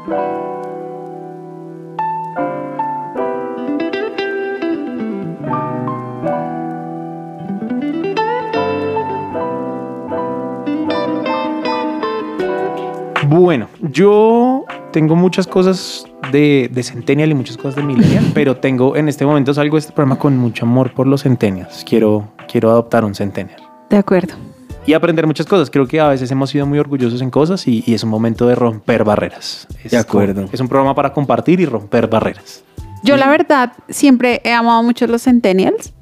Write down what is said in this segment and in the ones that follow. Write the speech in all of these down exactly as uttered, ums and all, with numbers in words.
Bueno, yo tengo muchas cosas de, de Centennial y muchas cosas de Millennial, pero tengo en este momento salgo de este programa con mucho amor por los Centennials. Quiero, quiero adoptar un Centennial. De acuerdo. Y aprender muchas cosas. Creo que a veces hemos sido muy orgullosos en cosas y, y es un momento de romper barreras. Es de acuerdo. Como, es un programa para compartir y romper barreras. Yo la verdad siempre he amado mucho los Centennials.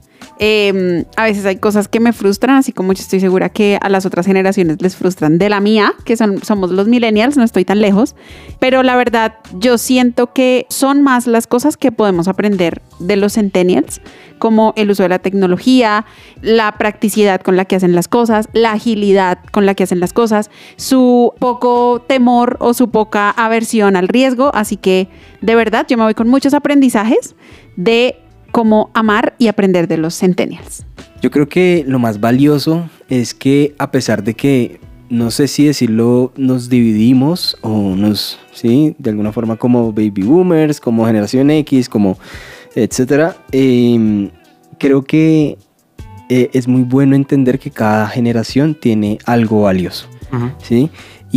Eh, a veces hay cosas que me frustran, así como yo estoy segura que a las otras generaciones les frustran de la mía, que son, somos los millennials, no estoy tan lejos, pero la verdad yo siento que son más las cosas que podemos aprender de los centennials, como el uso de la tecnología, la practicidad con la que hacen las cosas, la agilidad con la que hacen las cosas, su poco temor o su poca aversión al riesgo, así que de verdad yo me voy con muchos aprendizajes de cómo amar y aprender de los centennials. Yo creo que lo más valioso es que a pesar de que, no sé si decirlo, nos dividimos o nos, sí, de alguna forma como baby boomers, como generación X, como etcétera, eh, creo que eh, es muy bueno entender que cada generación tiene algo valioso, uh-huh. ¿sí?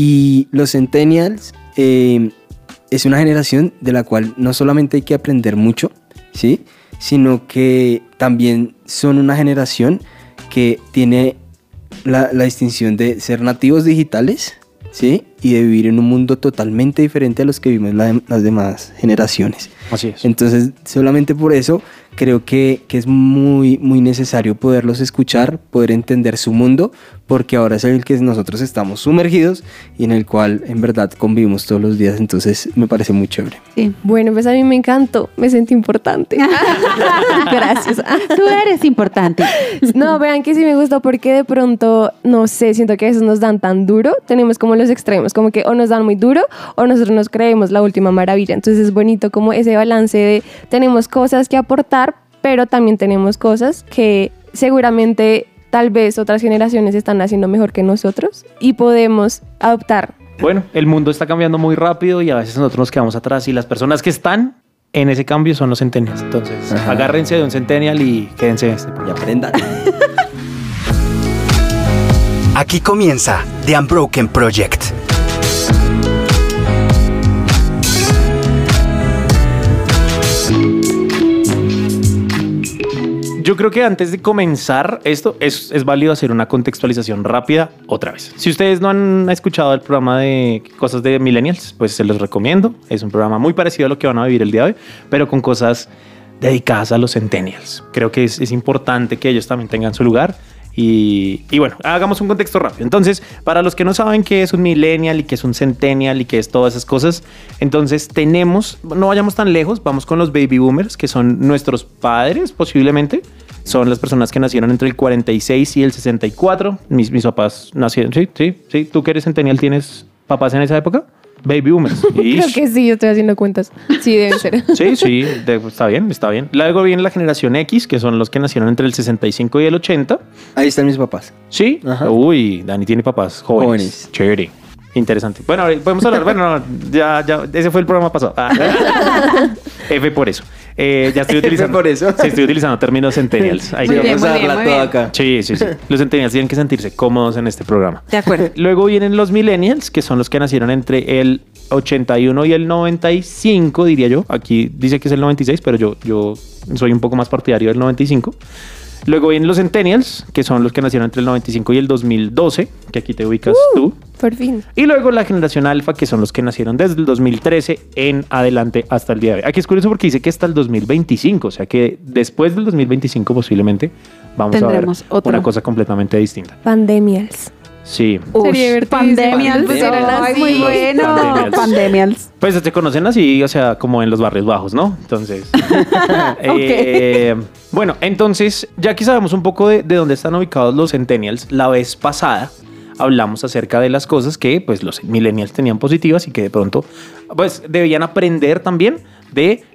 Y los centennials eh, es una generación de la cual no solamente hay que aprender mucho, ¿sí?, sino que también son una generación que tiene la, la distinción de ser nativos digitales, ¿sí?, y de vivir en un mundo totalmente diferente a los que vivimos la, las demás generaciones. Así es. Entonces, solamente por eso creo que, que es muy, muy necesario poderlos escuchar, poder entender su mundo, porque ahora es el que nosotros estamos sumergidos y en el cual en verdad convivimos todos los días. Entonces, me parece muy chévere. Sí. Bueno, pues a mí me encantó, me sentí importante. Gracias. Tú eres importante. No, vean que sí me gustó porque de pronto, no sé, siento que a veces nos dan tan duro, tenemos como los extremos, como que o nos dan muy duro o nosotros nos creemos la última maravilla. Entonces es bonito como ese balance de tenemos cosas que aportar, pero también tenemos cosas que seguramente tal vez otras generaciones están haciendo mejor que nosotros y podemos adoptar. Bueno, el mundo está cambiando muy rápido y a veces nosotros nos quedamos atrás y las personas que están en ese cambio son los centennials. Entonces, ajá, agárrense de un centennial y quédense en este y aprendan. Aquí comienza The Unbroken Project. Yo creo que antes de comenzar esto, es, es válido hacer una contextualización rápida otra vez. Si ustedes no han escuchado el programa de cosas de Millennials, pues se los recomiendo. Es un programa muy parecido a lo que van a vivir el día de hoy, pero con cosas dedicadas a los Centennials. Creo que es, es importante que ellos también tengan su lugar. Y, y bueno, hagamos un contexto rápido. Entonces, para los que no saben qué es un millennial y qué es un centennial y qué es todas esas cosas, entonces tenemos, no vayamos tan lejos, vamos con los baby boomers, que son nuestros padres posiblemente. Son las personas que nacieron entre el cuarenta y seis y el sesenta y cuatro. Mis, mis papás nacieron, sí, sí, sí. ¿Tú que eres centennial tienes papás en esa época? Baby boomers. Creo que sí, yo estoy haciendo cuentas. Sí, deben ser. Sí, sí, de, está bien, está bien. Luego viene la generación X, que son los que nacieron entre el sesenta y cinco y el ochenta. Ahí están mis papás. Sí. Ajá. Uy, Dani tiene papás jóvenes. jóvenes. Chévere. Interesante. Bueno, podemos hablar. Bueno, no, ya, ya, ese fue el programa pasado. Ah. F por eso. Eh, ya estoy utilizando. por eso. Sí, estoy utilizando términos centennials. Muy bien, vamos a darla muy toda bien. acá. Sí, sí, sí. Los centennials tienen que sentirse cómodos en este programa. De acuerdo. Luego vienen los millennials, que son los que nacieron entre el ochenta y uno y el noventa y cinco, diría yo. Aquí dice que es el noventa y seis, pero yo, yo soy un poco más partidario del noventa y cinco. Luego vienen los centennials, que son los que nacieron entre el noventa y cinco y el dos mil doce, que aquí te ubicas uh, tú. Por fin. Y luego la generación alfa, que son los que nacieron desde el dos mil trece en adelante hasta el día de hoy. Aquí es curioso porque dice que hasta el dos mil veinticinco, o sea que después del dos mil veinticinco posiblemente vamos Tendremos a ver otro. una cosa completamente distinta. Pandemials. Sí. Sería divertido. Pandemials. Ay, muy bueno. Pandemials. Pandemials. Pues se conocen así, o sea, como en los barrios bajos, ¿no? Entonces, eh, bueno, entonces, ya que sabemos un poco de, de dónde están ubicados los centennials, la vez pasada hablamos acerca de las cosas que pues los millennials tenían positivas y que de pronto pues debían aprender también de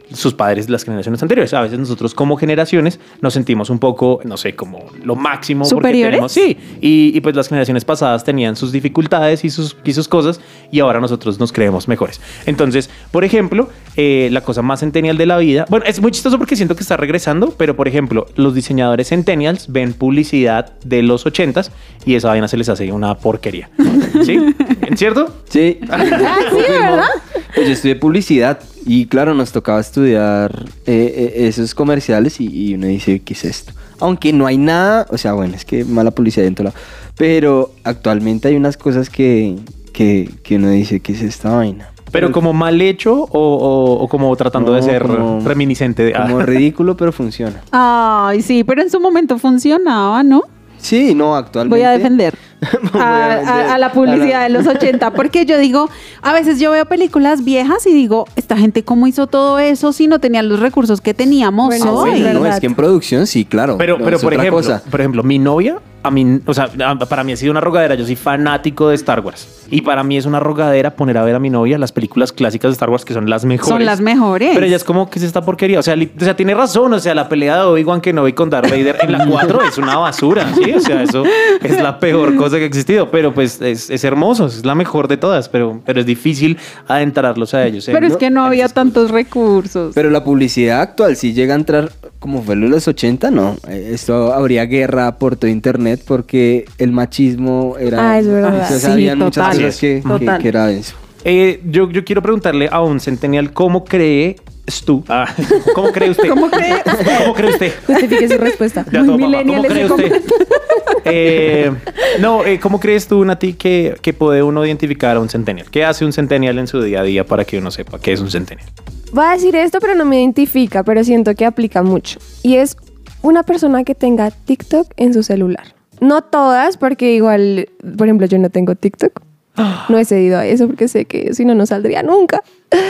sus padres de las generaciones anteriores. A veces nosotros como generaciones nos sentimos un poco, no sé, como lo máximo. ¿Superiores? Porque tenemos, sí, y, y pues las generaciones pasadas tenían sus dificultades y sus, y sus cosas y ahora nosotros nos creemos mejores. Entonces, por ejemplo, eh, la cosa más centennial de la vida, bueno, es muy chistoso porque siento que está regresando, pero por ejemplo, los diseñadores centennials ven publicidad de los ochentas y esa vaina se les hace una porquería. ¿Sí? ¿Cierto? Sí. Ah, sí, ¿verdad? Pues yo estudié publicidad y claro, nos tocaba estudiar eh, eh, esos comerciales y, y uno dice, ¿qué es esto? Aunque no hay nada, o sea, bueno, es que mala publicidad en todo lado, pero actualmente hay unas cosas que, que, que uno dice, ¿qué es esta vaina? Pero como mal hecho o, o, o como tratando No, de ser como- reminiscente de... Como ah. ridículo, pero funciona. Ay, sí, pero en su momento funcionaba, ¿no? Sí, no, actualmente. Voy a defender Voy a, a defender a- a la publicidad a la- de los ochenta, porque yo digo, a veces yo veo películas viejas y digo, esta gente cómo hizo todo eso si no tenían los recursos que teníamos Bueno, hoy. sí, No, verdad. es que en producción sí, claro. Pero, no, pero es por otra ejemplo, cosa. por ejemplo, mi novia, a mí, o sea, a- para mí ha sido una rogadera. Yo soy fanático de Star Wars. Y para mí es una rogadera poner a ver a mi novia las películas clásicas de Star Wars que son las mejores. Son las mejores. Pero ella es como, ¿qué es esta porquería? O sea, li- o sea, tiene razón. O sea, la pelea de Obi-Wan Kenobi con Darth Vader en la cuatro es una basura, ¿sí? O sea, eso es la peor cosa que ha existido. Pero pues es, es hermoso, es la mejor de todas. Pero, pero es difícil adentrarlos a ellos. ¿eh? Pero es que no En había esas tantos recursos. Pero la publicidad actual, si llega a entrar como fue en los ochenta, no. Eh, Esto habría guerra por todo internet porque el machismo era... Ah, es verdad. O sea, Sí, habían muchas total. cosas que, que, Total. que era eso. Eh, yo, yo quiero preguntarle a un centennial, ¿cómo cree tú? Ah, ¿Cómo cree usted? ¿Cómo cree? ¿Cómo cree usted? Justifique su respuesta. Ya, Muy todo, papá. millennial ¿Cómo cree ese usted? Eh, no, eh, ¿cómo crees tú, Nati, que, que puede uno identificar a un centennial? ¿Qué hace un centennial en su día a día para que uno sepa qué es un centennial? Voy a decir esto, pero no me identifica, pero siento que aplica mucho. Y es una persona que tenga TikTok en su celular. No todas, porque igual, por ejemplo, yo no tengo TikTok. No he cedido a eso porque sé que si no, no saldría nunca.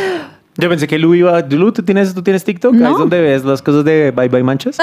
Yo pensé que Lu iba... Lu, ¿tú tienes, ¿tú tienes TikTok? No. Ahí es donde ves las cosas de Bye Bye Manchas.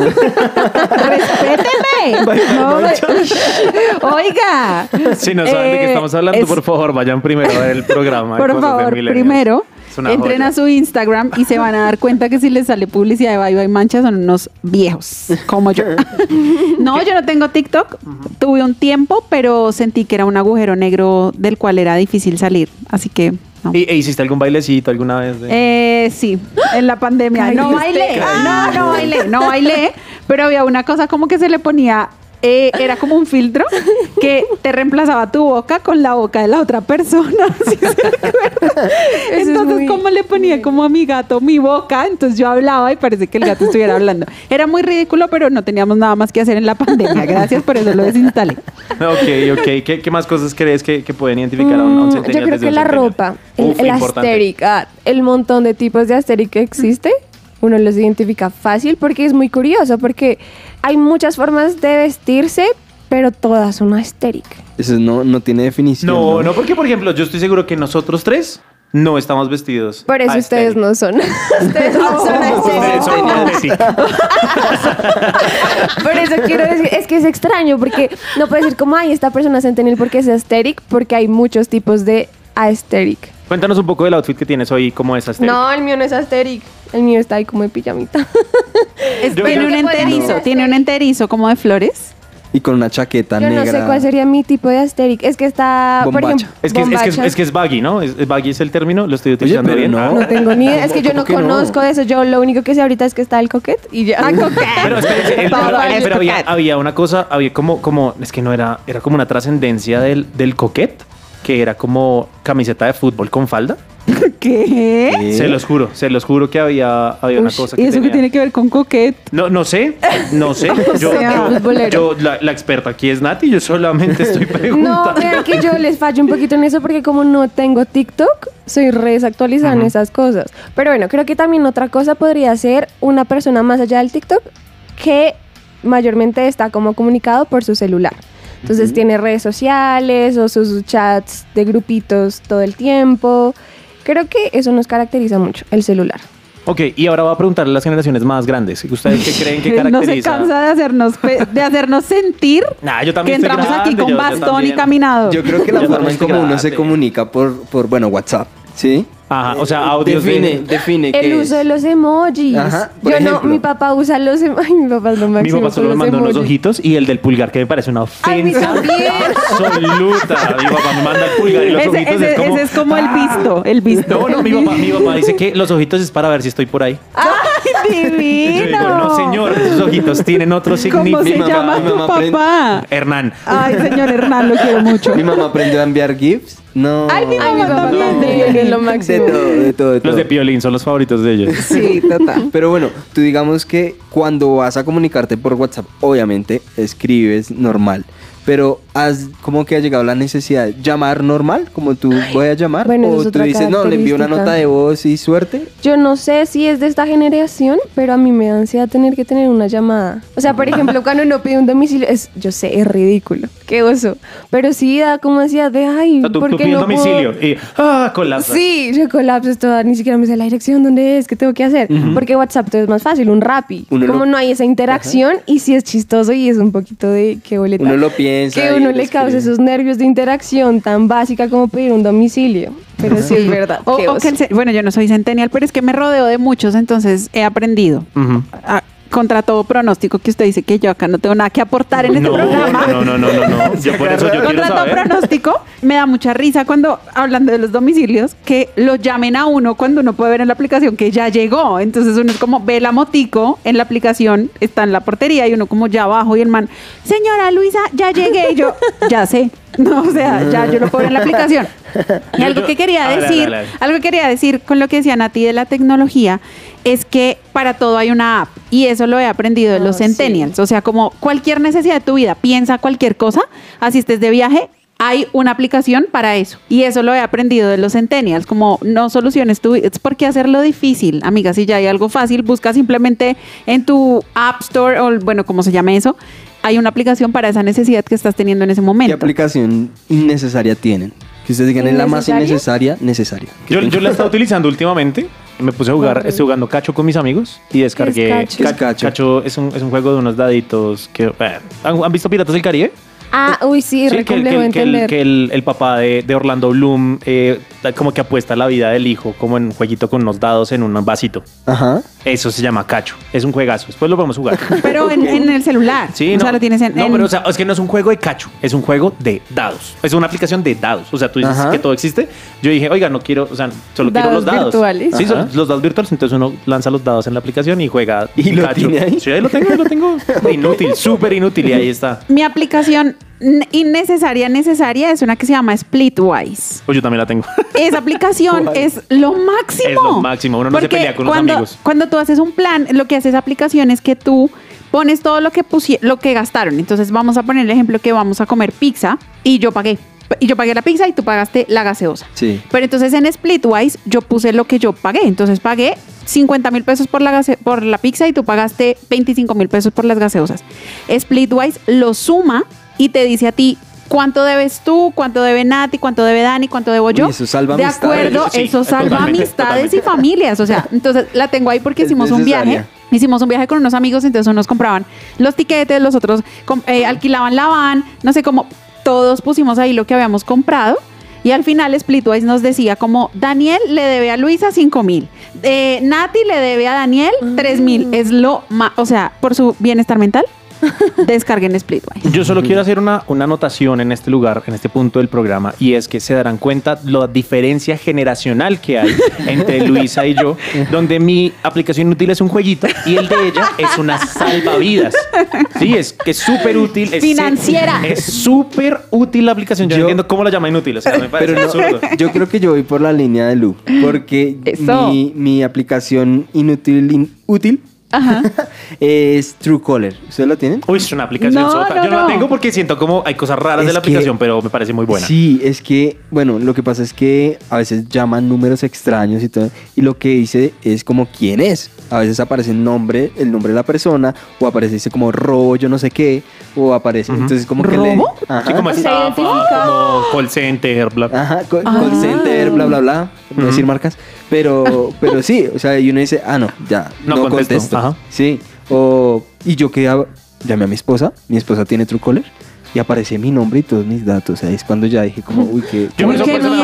¡Respéteme! Bye, No, bye, me- Oiga. Si no saben de qué Eh, estamos hablando, es- por favor, vayan primero a ver el programa. de Por Cosas de favor, Millennials. primero Es una entren joya. a su Instagram y se van a dar cuenta que si les sale publicidad de Bye Bye Mancha son unos viejos, como yo. No, yo no tengo TikTok. Tuve un tiempo, pero sentí que era un agujero negro del cual era difícil salir. Así que, no. ¿Y, e hiciste algún bailecito alguna vez? de- Eh, sí, en la pandemia. No bailé, no, no bailé, no bailé, pero había una cosa como que se le ponía, eh, era como un filtro que te reemplazaba tu boca con la boca de la otra persona. ¿Sí se acuerdan? Eso es Entonces, muy- como le ponía como a mi gato mi boca, entonces yo hablaba y parece que el gato estuviera hablando. Era muy ridículo, pero no teníamos nada más que hacer en la pandemia. Gracias, por eso lo desinstalé. Ok, ok. ¿Qué, qué más cosas crees que, que pueden identificar a un, a un Mm, centennial yo creo desde que un la centennial? ropa, el, Uf, el importante. aesthetic, ah, el montón de tipos de aesthetic que existe, uno los identifica fácil porque es muy curioso, porque hay muchas formas de vestirse, pero todas son aesthetic. Eso no, no tiene definición. No, no, porque por ejemplo, yo estoy seguro que nosotros tres no estamos vestidos. Por eso ustedes aesthetic. no son. Ustedes no son Ustedes son aesthetic. aesthetic. Por eso quiero decir, es que es extraño, porque no puedes decir como, ay, esta persona es centennial porque es aesthetic, porque hay muchos tipos de aesthetic. Cuéntanos un poco del outfit que tienes hoy, cómo es aesthetic. No, el mío no es aesthetic. El mío está ahí como de pijamita. Es- Yo- tiene yo- un enterizo, No. tiene un enterizo como de flores. Y con una chaqueta Yo negra. no sé cuál sería mi tipo de aesthetic. Es que está, por Bombacha. ejemplo, Es que, es, que, es, bombacha. es que es baggy, ¿no? Es, es baggy es el término, lo estoy utilizando pero bien. no. Ah. No tengo ni idea. Es que yo no ¿Cómo que no? conozco de eso. Yo lo único que sé ahorita es que está el coquet y ya. Ah, coquet. Pero espérense, el- Todo pero, es pero había, coquet. había una cosa, había como, como, es que no era, era como una trascendencia del, del coquet, que era como camiseta de fútbol con falda. ¿Qué? ¿Qué? Se los juro, se los juro que había, había una Ush, cosa que ¿y eso tenía. qué tiene que ver con coquet? No, no sé, no sé. Yo, sea, yo- futbolero. yo- la, la experta aquí es Nati, yo solamente estoy No, preguntando. vean que yo les fallo un poquito en eso porque como no tengo TikTok, soy re desactualizada en esas cosas. Pero bueno, creo que también otra cosa podría ser una persona más allá del TikTok que mayormente está como comunicado por su celular. Entonces tiene redes sociales o sus chats de grupitos todo el tiempo. Creo que eso nos caracteriza mucho, el celular. Ok, y ahora voy a preguntarle a las generaciones más grandes. ¿Ustedes qué creen que No se caracteriza? cansa de hacernos, pe- de hacernos sentir Nah, yo que también estoy entramos aquí grande, con yo- yo bastón y también. caminador. Yo creo que la Ya forma en estoy cómo uno se grande. comunica por, por, bueno, WhatsApp, ¿sí? Ajá, o sea, audios Define, de... define. El qué uso es. de los emojis. Ajá, por Yo no, ejemplo. mi papá usa los emojis. Ay, mi papá es lo Mi máximo. papá con solo me los mandó unos emojis. ojitos y el del pulgar que me parece una Ay, mi ofensa también. absoluta. Mi papá me manda el pulgar y los Ese, ojitos ese- es como... ese es como el visto, el visto. No, no, mi papá, mi papá dice que los ojitos es para ver si estoy por ahí. ¡Ay, Y yo divino! digo, no, señor, esos ojitos tienen otro ¿Cómo significado. se Mi mamá- llama mi tu mamá aprende- papá? Hernán. Ay, señor Hernán, lo quiero mucho. Mi mamá aprendió a enviar GIFs. No. Ay, mi Ay, mi mamá papá también. también es lo De máximo. todo, de todo, de todo. Los de Piolín son los favoritos de ellos. Sí, total. Pero bueno, tú digamos que cuando vas a comunicarte por WhatsApp, obviamente escribes normal. Pero has como que ha llegado la necesidad de llamar normal, como tú voy a llamar, Bueno, esa o es tú otra dices, no, le envío una característica. nota de voz y suerte. Yo no sé si es de esta generación, pero a mí me da ansiedad tener que tener una llamada. O sea, por ejemplo, cuando uno pide un domicilio, es, yo sé, es ridículo, qué oso. Pero sí da como ansiedad de, ay, O sea, tú, ¿por tú qué pides no puedo? domicilio y ¡ah! Colapsa. Sí, yo colapso toda, ni siquiera me sé la dirección, dónde es, qué tengo que hacer. Porque WhatsApp todo es más fácil, un Rappi. Uno Como lo- no hay esa interacción y sí es chistoso y es un poquito de qué boleta. Uno lo piensa Que y uno lo le causa escribe. esos nervios de interacción tan básica como pedir un domicilio. Pero sí es verdad. O- qué o que oso. el ce- bueno, yo no soy centennial, pero es que me rodeo de muchos, entonces he aprendido. Ujú. a- contra todo pronóstico que usted dice que yo acá no tengo nada que aportar en este No, programa. no, no, no, no, no. Yo por eso yo quiero Contra todo saber. pronóstico, me da mucha risa cuando, hablando de los domicilios, que lo llamen a uno cuando uno puede ver en la aplicación que ya llegó. Entonces uno es como, ve la motico en la aplicación, está en la portería y uno como ya abajo y el man, señora Luisa, ya llegué. Y yo, ya sé. No, o sea, ya yo lo puedo ver en la aplicación. Y Yo- algo yo- que quería a ver, decir, dale, dale. algo que quería decir con lo que decía Nati de la tecnología, es que para todo hay una app y eso lo he aprendido de los Ah, sí. centennials. O sea, como cualquier necesidad de tu vida, piensa cualquier cosa, así estés de viaje, hay una aplicación para eso. Y eso lo he aprendido de los centennials, como no soluciones tu vida. Es porque hacerlo difícil, amiga. Si ya hay algo fácil, busca simplemente en tu App Store o bueno, como se llame eso, hay una aplicación para esa necesidad que estás teniendo en ese ¿Qué momento. aplicación innecesaria tienen? Que ustedes digan, es la más ¿Innecesaria? innecesaria, necesaria. Yo, yo la he estado utilizando últimamente. Me puse a jugar, estoy jugando Cacho con mis amigos y descargué. ¿Qué es Cacho? ¿Qué es Cacho? Cacho es un, es un juego de unos daditos que. eh, ¿Han, han visto Piratas del Caribe? Ah, uy, sí, re que, el- complejo que de el- que el, entender. que el- el papá de, de Orlando Bloom eh, como que apuesta la vida del hijo como en un jueguito con unos dados en un vasito. Ajá. Eso se llama Cacho. Es un juegazo. Después lo vamos a jugar. Pero en, en el celular. Sí, o no. sea, lo tienes en... No, en- pero o sea, es que no es un juego de cacho, es un juego de dados. Es una aplicación de dados. O sea, tú dices Ajá. que todo existe. Yo dije, oiga, no quiero, o sea, solo quiero los Dados dados. virtuales. Sí, son Ajá. los dados virtuales. Entonces uno lanza los dados en la aplicación y juega. ¿Y lo cacho. tiene ahí? Sí, ahí lo tengo, ahí lo tengo. Inútil, súper inútil. Y ahí está. Mi aplicación n- innecesaria, necesaria es una que se llama Splitwise. Pues yo también la tengo. Esa aplicación ¿Cuál? es lo máximo. Es lo máximo. Uno no se Porque pelea con los cuando, amigos. Cuando tú haces un plan, lo que hace esa aplicación es que tú pones todo lo que pusie- lo que gastaron. Entonces vamos a poner el ejemplo que vamos a comer pizza y yo pagué. Y yo pagué la pizza y tú pagaste la gaseosa. Sí. Pero entonces en Splitwise yo puse lo que yo pagué. Entonces pagué cincuenta mil pesos por la, gase- por la pizza y tú pagaste veinticinco mil pesos por las gaseosas. Splitwise lo suma y te dice a ti cuánto debes tú, cuánto debe Nati, cuánto debe Dani, cuánto debo yo. Uy, eso salva De amistades. acuerdo, Sí, eso salva totalmente, amistades totalmente. y familias. O sea, entonces la tengo ahí porque Es hicimos un necesaria. viaje. Hicimos un viaje con unos amigos, entonces unos compraban los tiquetes, los otros com- eh, alquilaban la van, no sé cómo, todos pusimos ahí lo que habíamos comprado y al final Splitwise nos decía como Daniel le debe a Luisa cinco mil, eh, Nati le debe a Daniel tres mil, es lo más, o sea, por su bienestar mental, descarguen Splitwise. Yo solo quiero hacer una, una anotación en este lugar, en este punto del programa, y es que se darán cuenta la diferencia generacional que hay entre Luisa y yo, donde mi aplicación inútil es un jueguito y el de ella es una salvavidas. Sí, es que es súper útil. Es Financiera. Es súper útil la aplicación. Yo, no Yo- entiendo cómo la llama inútil. O sea, me parece Pero no, absurdo. yo creo que yo voy por la línea de Lu, porque Eso. mi, mi aplicación inútil, in- útil Ajá. es Truecaller. ¿Ustedes lo tienen? Uy, es una aplicación No, sota. no, Yo no la no. tengo porque siento como hay cosas raras de Es la que- aplicación, pero me parece muy buena. Sí, es que, bueno, lo que pasa es que a veces llaman números extraños y todo, y lo que dice es como quién es. A veces aparece el nombre, el nombre de la persona, o aparece dice como robo, yo no sé qué, o aparece, Ujú. entonces como que le... ¿Robo? Ajá. Sí, como O sea, estafa, identifica. como call center, bla. Ajá, call, Ah. call center, bla, bla, bla, no Ujú. decir marcas, pero, pero sí, o sea, y uno dice, ah, no, ya, No no, contesto, contesto. ajá. Sí, o, y yo que hab- llamé a mi esposa, mi esposa tiene Truecaller, y aparece mi nombre y todos mis datos, ahí es cuando ya dije como, uy, que... Yo por eso- ¡Qué por eso me da miedo!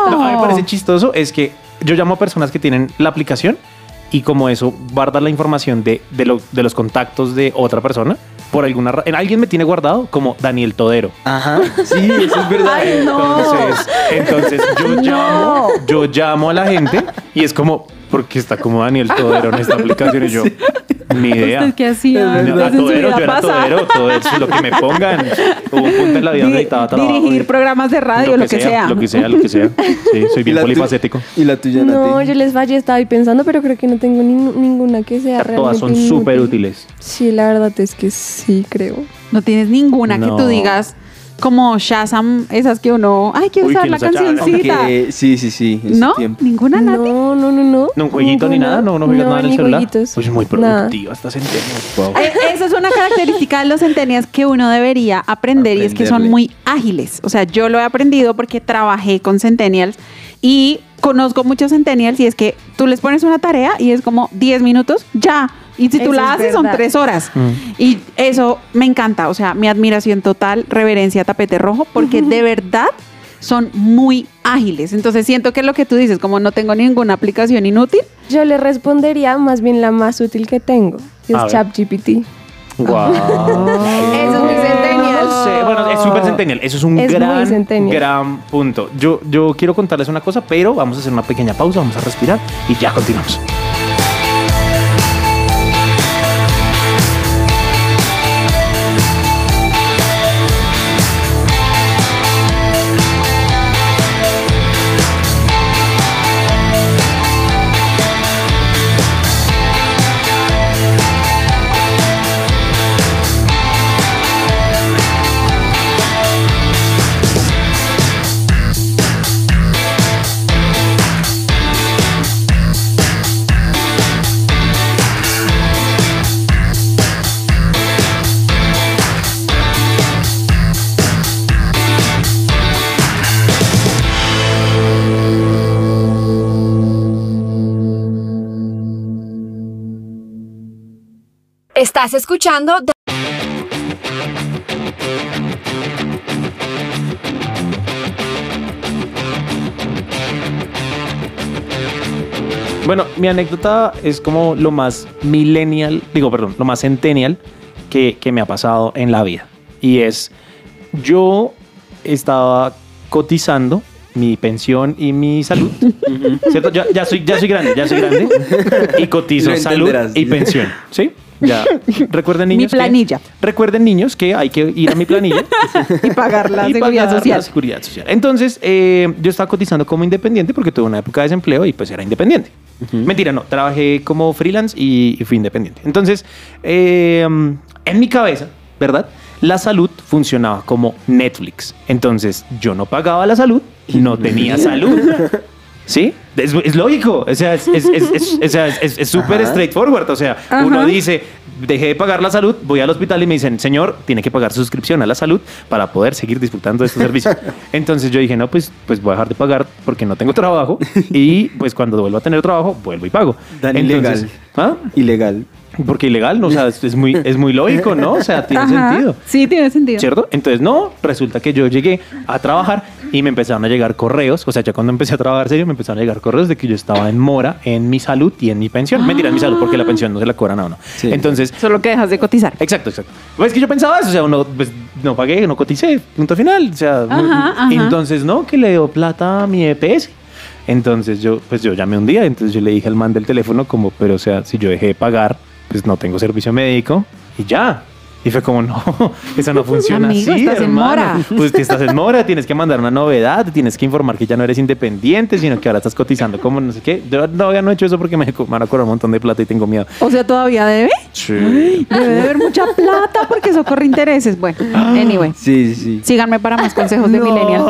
No, a mí me parece chistoso es que yo llamo a personas que tienen la aplicación y como eso guarda la información de, de, lo, de los contactos de otra persona. Por alguna razón, alguien me tiene guardado como Daniel Todero. Ajá, sí, eso es verdad. Ay, no. Entonces, entonces yo No. llamo, yo llamo a la gente y es como, porque está como Daniel Todero en esta aplicación y yo, ni idea. ¿Usted qué hacía? No, a antes en su Todero, vida yo era pasada? Todero, todo eso, lo que me pongan. Hubo un punto en la vida donde Di- necesitaba trabajo. dirigir programas de radio, lo que sea. Lo que sea, lo que sea. Sí, soy ¿Y bien la tu- polifacético. ¿Y la tuya, No, Nati? yo les fallé, estaba ahí pensando, pero creo que no tengo ni- ninguna que sea realmente Todas son inútil. súper útiles. Sí, la verdad es que sí, creo. No tienes ninguna que No. tú digas como Shazam, esas que uno, ay, quiero Uy, usar ¿quién la usa Shazam? cancioncita. Aunque, sí, sí, sí. en su ¿No? tiempo. ¿Ninguna, Nati? No, no, no, no. ¿No un jueguito ni Ninguna. nada? ¿No, no juegas nada en el ni celular? jueguitos. Pues muy Nada. productiva esta centenio. Wow. Eh, esa es una característica de los centennials que uno debería aprender y es que son Aprenderle. muy ágiles. O sea, yo lo he aprendido porque trabajé con centennials y conozco muchos centennials y es que tú les pones una tarea y es como diez minutos, ya. Y si tú Eso la es haces son verdad. tres horas. Mm. Y eso me encanta. O sea, mi admiración total, reverencia, tapete rojo, porque de verdad son muy ágiles. Entonces siento que lo que tú dices, como no tengo ninguna aplicación inútil, Yo le respondería más bien la más útil que tengo, que A es ver. ChatGPT. Wow. Eso es muy centennial. No sé, bueno, es súper centennial. Eso es un Es muy gran, centennial. gran punto. Yo, yo quiero contarles una cosa, pero vamos a hacer una pequeña pausa, vamos a respirar y ya continuamos. Estás escuchando de- Bueno, mi anécdota es como lo más millennial, digo, perdón, lo más centennial que, que me ha pasado en la vida. Y es, yo estaba cotizando mi pensión y mi salud, ¿cierto? Ya, ya, soy, ya soy grande, ya soy grande y cotizo Lo salud entenderás. y pensión, ¿sí? Ya. Recuerden, niños, Mi planilla. que- recuerden, niños, que hay que ir a mi planilla y pagar la y seguridad pagar social. la seguridad social. Entonces, eh, yo estaba cotizando como independiente porque tuve una época de desempleo y pues era independiente. Mentira, no. Trabajé como freelance y, y fui independiente. Entonces, eh, en mi cabeza, ¿verdad? La salud funcionaba como Netflix. Entonces, yo no pagaba la salud, no tenía salud. ¿Sí? Es, es lógico. O sea, es súper es, es, es, o sea, es- es súper Ajá. straightforward. O sea, Ajá. uno dice, dejé de pagar la salud, voy al hospital y me dicen, señor, tiene que pagar su suscripción a la salud para poder seguir disfrutando de estos servicios. Entonces yo dije, no, pues, pues voy a dejar de pagar porque no tengo trabajo y pues cuando vuelva a tener trabajo, vuelvo y pago. Dan Entonces, ilegal. ¿ah? Ilegal. Porque ilegal, ¿no? O sea, es es muy, es muy lógico, ¿no? O sea, tiene Ajá. sentido. Sí, tiene sentido. ¿Cierto? Entonces, no, resulta que yo llegué a trabajar y me empezaron a llegar correos, o sea, ya cuando empecé a trabajar serio, me empezaron a llegar correos de que yo estaba en mora en mi salud y en mi pensión. Mentira, en mi salud, porque la pensión no se la cobran a uno. Sí. Entonces, Solo que dejas de cotizar. exacto, exacto. Pues es que yo pensaba eso, o sea, uno, pues, no pagué, no coticé, punto final. O sea, Ajá, muy- ajá. entonces, no, que le dio plata a mi E P S. Entonces yo, pues yo llamé un día, entonces yo le dije al man del teléfono como, pero o sea, si yo dejé de pagar, pues no tengo servicio médico y ya. Y fue como, no, eso no funciona Amigo, así, estás en hermano. mora. Pues que estás en mora, tienes que mandar una novedad, tienes que informar que ya no eres independiente, sino que ahora estás cotizando como no sé qué. Yo no, ya no he hecho eso porque me co- me van a cobrar un montón de plata y tengo miedo. O sea, ¿todavía debe? Sí. Debe de haber mucha plata porque eso corre intereses. Bueno, anyway. Sí, sí, sí. Síganme para más consejos de millennial.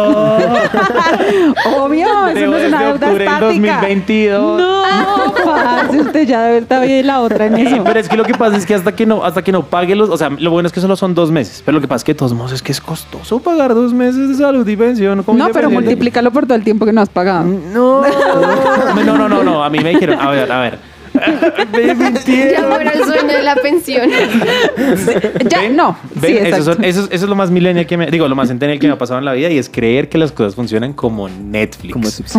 Obvio, eso Debo no es desde una deuda octubre del estática. dos mil veintidós. No, parce, usted ya debe estar bien la otra en Eh, eso. pero es que lo que pasa es que hasta que no, hasta que no pague los, o sea, lo bueno es que solo son dos meses, pero lo que pasa es que de todos modos es que es costoso pagar dos meses de salud y pensión. como No, pero independiente. multiplícalo por todo el tiempo que no has pagado. No, no, no, no, no. A mí me dijeron, a ver, a ver. Me mintieron. Ya fuera el sueño de la pensión. Ya, ¿Ven? no. ¿Ven? Sí, eso, exacto. son- eso, es- eso es lo más millennial que me... Digo, lo más centennial que me ha pasado en la vida y es creer que las cosas funcionan como Netflix. Como Sí,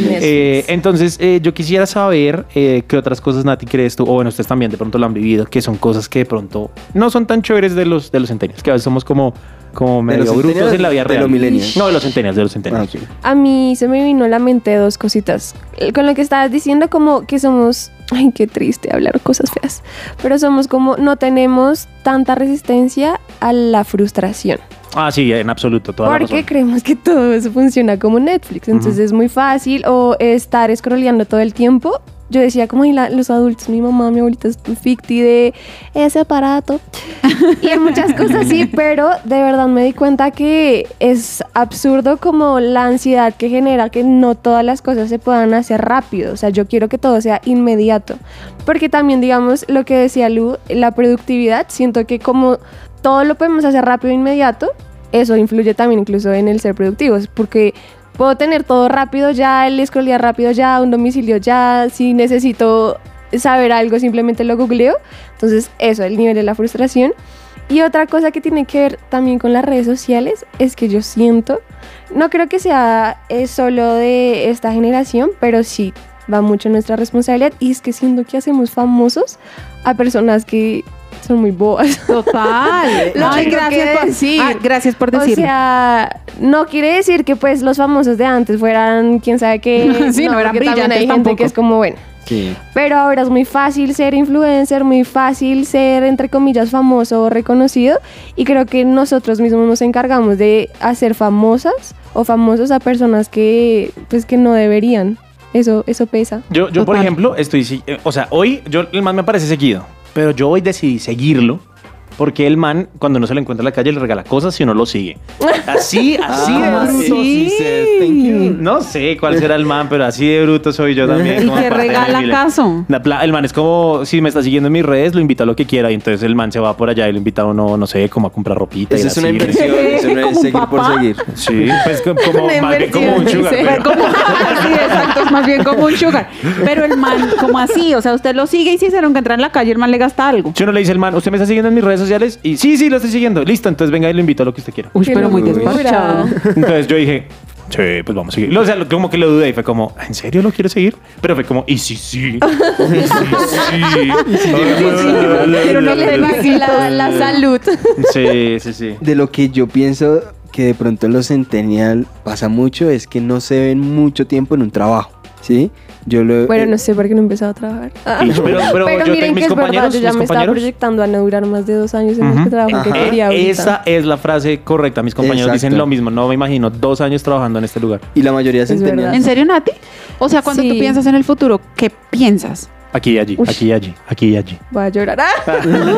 Eh, entonces, eh, yo quisiera saber eh, qué otras cosas, Nati, crees tú, o bueno, ustedes también de pronto lo han vivido, que son cosas que de pronto no son tan chéveres de los, de los centennials, que a veces somos como, como medio los brutos centennials en la vida de real. los millennials? No, de los centennials, de los Ah, centennials. ok. A mí se me vino a la mente dos cositas. Con lo que estabas diciendo, como que somos... Ay, qué triste hablar cosas feas. Pero somos como... No tenemos tanta resistencia a la frustración. Ah, sí, en absoluto, toda la Porque razón. creemos que todo eso funciona como Netflix. Entonces Ujú. es muy fácil. O estar scrolleando todo el tiempo. Yo decía, como "Ay, la- los adultos, mi mamá, mi abuelita es ficti de ese aparato". Y en muchas cosas sí, pero de verdad me di cuenta que es absurdo como la ansiedad que genera que no todas las cosas se puedan hacer rápido. O sea, yo quiero que todo sea inmediato. Porque también, digamos, lo que decía Lu, la productividad, siento que como todo lo podemos hacer rápido e inmediato, eso influye también incluso en el ser productivos, porque puedo tener todo rápido ya, el scrollear rápido ya, un domicilio ya, si necesito saber algo simplemente lo googleo. Entonces eso, el nivel de la frustración. Y otra cosa que tiene que ver también con las redes sociales es que yo siento, no creo que sea eh, solo de esta generación, pero sí va mucho en nuestra responsabilidad, y es que siento que hacemos famosos a personas que son muy bobas. Total. Lo Ay, tengo gracias que por decir. Ah, gracias por O decirlo. sea, no quiere decir que pues los famosos de antes fueran quién sabe qué. Sí, no eran porque también brillantes hay gente tampoco. que es como, bueno. Sí. Pero ahora es muy fácil ser influencer, muy fácil ser, entre comillas, famoso o reconocido. Y creo que nosotros mismos nos encargamos de hacer famosas o famosos a personas que, pues, que no deberían. Eso, eso pesa. Yo, yo por Total. ejemplo, estoy... si- eh, O sea, hoy, yo, el man me parece seguido, pero yo hoy decidí seguirlo porque el man, cuando no se lo encuentra en la calle, le regala cosas si uno lo sigue. Así, así Ah, de bruto. sí, sir, thank you. No sé cuál será el man, pero así de bruto soy yo también. ¿Y como qué parte de regala mi- acaso? La pla- El man es como, si me está siguiendo en mis redes, lo invito a lo que quiera. Y entonces el man se va por allá y lo invita a uno, no sé, como a comprar ropita. Eso y es una así. inversión, eso no Como es un seguir por papá. seguir. Sí, pues como, como Una más bien como un inversión, sugar. dice. pero- Como, sí, exacto, es más bien como un sugar. Pero el man, como así, o sea, usted lo sigue y si se lo encuentra en la calle, el man le gasta algo. Si uno le dice al man, ¿usted me está siguiendo en mis redes sociales? Y sí, sí, lo estoy siguiendo. Listo, entonces venga y lo invito a lo que usted quiera. Uy, Qué pero muy locura. despachado. Entonces yo dije, sí, pues vamos a seguir. O sea, lo- como que lo dudé y fue como, ¿en serio lo quiero seguir? Pero fue como, ¿y sí, sí? ¿Y sí, sí? Pero no Que le baje la, la salud. Sí, sí, sí. De lo que yo pienso que de pronto en los centennial pasa mucho es que no se ven mucho tiempo en un trabajo, ¿sí? Yo lo Bueno, no sé por qué no he empezado a trabajar. Ah. Y- pero- pero yo miren tengo mis que es verdad, compañeros, yo ya mis me estaba compañeros. proyectando a no durar más de dos años en Ujú. este trabajo que Ajá. quería ahorita. Esa es la frase correcta. Mis compañeros Exacto. dicen lo mismo. No me imagino dos años trabajando en este lugar. Y la mayoría de Es verdad. centennial ¿En serio, Nati? O sea, cuando Sí. tú piensas en el futuro, ¿qué piensas? Aquí y allí, Ush. aquí y allí, aquí y allí. Voy a llorar. Ah, no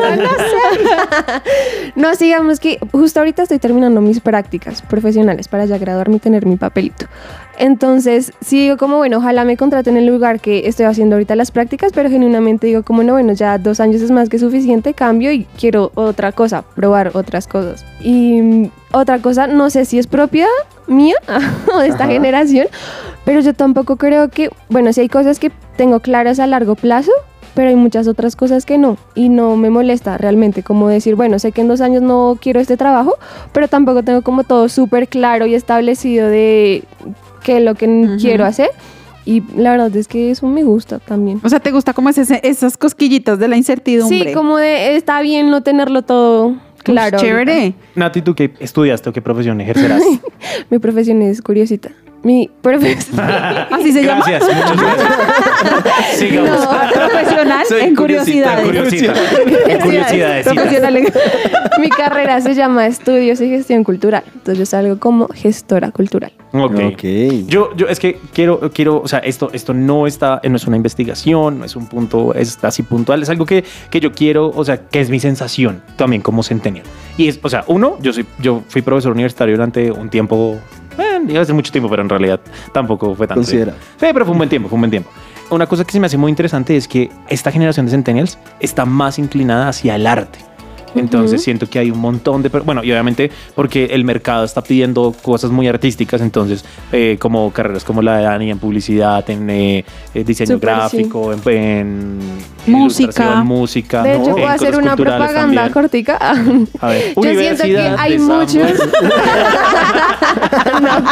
sé. No, sigamos que justo ahorita estoy terminando mis prácticas profesionales para ya graduarme y tener mi papelito. Entonces, sí digo como, bueno, ojalá me contraten en el lugar que estoy haciendo ahorita las prácticas, pero genuinamente digo como, no, bueno, ya dos años es más que suficiente, cambio y quiero otra cosa, probar otras cosas. Y mm, otra cosa, no sé si es propia mía o de esta Ajá. generación, pero yo tampoco creo que, bueno, si hay cosas que tengo claras a largo plazo, pero hay muchas otras cosas que no, y no me molesta realmente, como decir, bueno, sé que en dos años no quiero este trabajo, pero tampoco tengo como todo súper claro y establecido de qué es lo que Ujú. quiero hacer, y la verdad es que eso me gusta también. O sea, ¿te gusta como ese, esas cosquillitas de la incertidumbre? Sí, como de, está bien no tenerlo todo claro. Uy, chévere. ahorita. Nati, ¿tú qué estudiaste o qué profesión ejercerás? Mi profesión es curiosita. Mi profesión... ¿Así se llama? Gracias, muchas gracias. Sigamos. No, profesional Soy en curiosita, curiosidades. Curiosita. En curiosidades. Profesional en... Mi carrera se llama Estudios y Gestión Cultural. Entonces yo salgo como gestora cultural. Ok. Ok. Yo, yo es que quiero, quiero, o sea, esto, esto no está, no es una investigación, no es un punto, es así puntual, es algo que, que yo quiero, o sea, que es mi sensación también como centennial. Y es, o sea, uno, yo soy, yo fui profesor universitario durante un tiempo, bueno, iba a ser mucho tiempo, pero en realidad tampoco fue tanto. Considera. Sí, pero fue un buen tiempo, fue un buen tiempo. Una cosa que se me hace muy interesante es que esta generación de centennials está más inclinada hacia el arte. Entonces Ujú. siento que hay un montón de... per- Bueno, y obviamente porque el mercado está pidiendo cosas muy artísticas, entonces eh, como carreras como la de Dani en publicidad, en eh, eh, diseño Súper, gráfico, en, en Música. ilustración, música. De ¿no? hecho, En voy a hacer cosas una culturales propaganda también. cortica. A ver, Yo siento que Universidad hay de muchos. Samuel.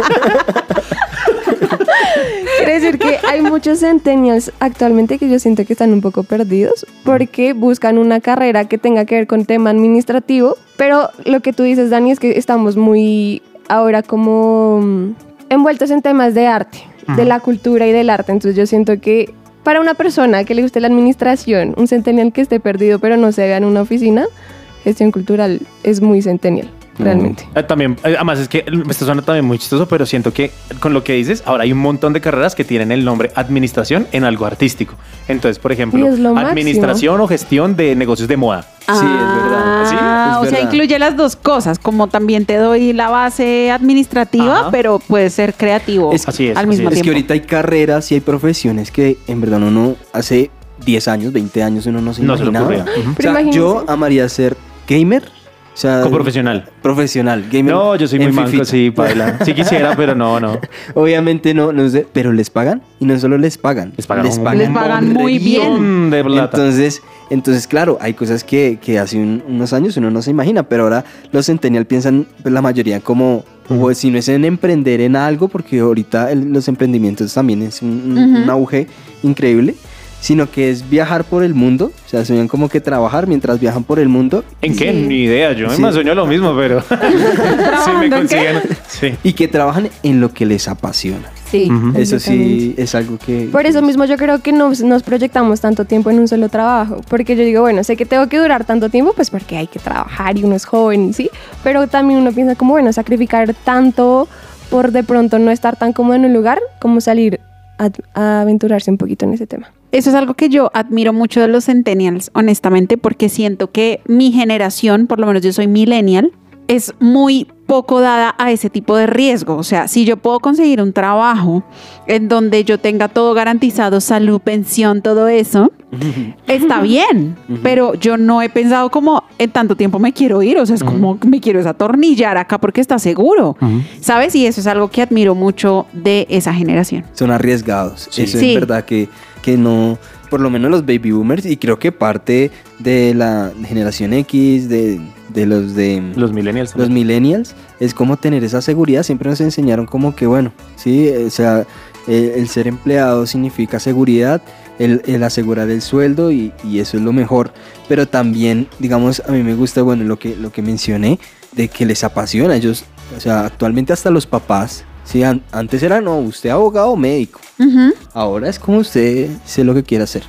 Quiere decir que hay muchos centennials actualmente que yo siento que están un poco perdidos porque buscan una carrera que tenga que ver con tema administrativo, pero lo que tú dices, Dani, es que estamos muy ahora como mm, envueltos en temas de arte, de la cultura y del arte. Entonces yo siento que para una persona que le guste la administración, un centennial que esté perdido pero no se vea en una oficina, gestión cultural es muy centennial. Realmente. Eh, También, eh, además es que esto suena también muy chistoso, pero siento que con lo que dices, ahora hay un montón de carreras que tienen el nombre administración en algo artístico. Entonces, por ejemplo, Y es lo máximo. administración o gestión de negocios de moda. Sí, es verdad. Sí, Ah, es o sea, verdad. incluye las dos cosas, como también te doy la base administrativa, Ajá. pero puede ser creativo Es- Así es, al así mismo es. Es que tiempo. ahorita hay carreras y hay profesiones que en verdad uno hace diez años, veinte años uno no se No se le imaginaba. ocurría. Ujú. O Pero sea, imagínense. yo amaría ser gamer. O sea, Como profesional. profesional, gamer. No, yo soy muy en manco, Fifita. sí, paila. Sí quisiera, pero no, no. Obviamente no, no sé, pero les pagan y no solo les pagan, Les pagan, un Les pagan montón muy bien. de plata. Entonces, entonces claro, hay cosas que, que hace un- unos años uno no se imagina, pero ahora los centennial piensan pues, la mayoría como, o si no es en emprender en algo, porque ahorita el- los emprendimientos también es un, un- Ujú. un auge increíble, sino que es viajar por el mundo, o sea, sueñan como que trabajar mientras viajan por el mundo. ¿En qué? Sí. Ni idea. Yo Sí. me sueño lo mismo, pero sí me ¿Trabajando en qué? consiguen. Sí. Y que trabajan en lo que les apasiona. Sí, Ujú. Eso sí completamente. es algo que... Por eso mismo yo creo que nos, nos proyectamos tanto tiempo en un solo trabajo, porque yo digo, bueno, sé que tengo que durar tanto tiempo, pues porque hay que trabajar y uno es joven, ¿sí? Pero también uno piensa como, bueno, sacrificar tanto por de pronto no estar tan cómodo en un lugar, como salir a, a aventurarse un poquito en ese tema. Eso es algo que yo admiro mucho de los centennials, honestamente, porque siento que mi generación, por lo menos yo soy millennial, es muy poco dada a ese tipo de riesgo. O sea, si yo puedo conseguir un trabajo en donde yo tenga todo garantizado, salud, pensión, todo eso, está bien. Pero yo no he pensado como en tanto tiempo me quiero ir. O sea, es como me quiero desatornillar acá porque está seguro. ¿Sabes? Y eso es algo que admiro mucho de esa generación. Son arriesgados. Sí. Eso Sí. es verdad que, que no, por lo menos los baby boomers, y creo que parte de la generación X, de, de los de Los millennials. los millennials, es como tener esa seguridad. Siempre nos enseñaron como que, bueno, sí, o sea, el, el ser empleado significa seguridad, el, el asegurar el sueldo y, y eso es lo mejor. Pero también, digamos, a mí me gusta, bueno, lo que, lo que mencioné, de que les apasiona. Ellos, o sea, actualmente hasta los papás, sí, an- antes era, no, usted abogado o médico. Ujú. Ahora es como usted sé lo que quiere hacer.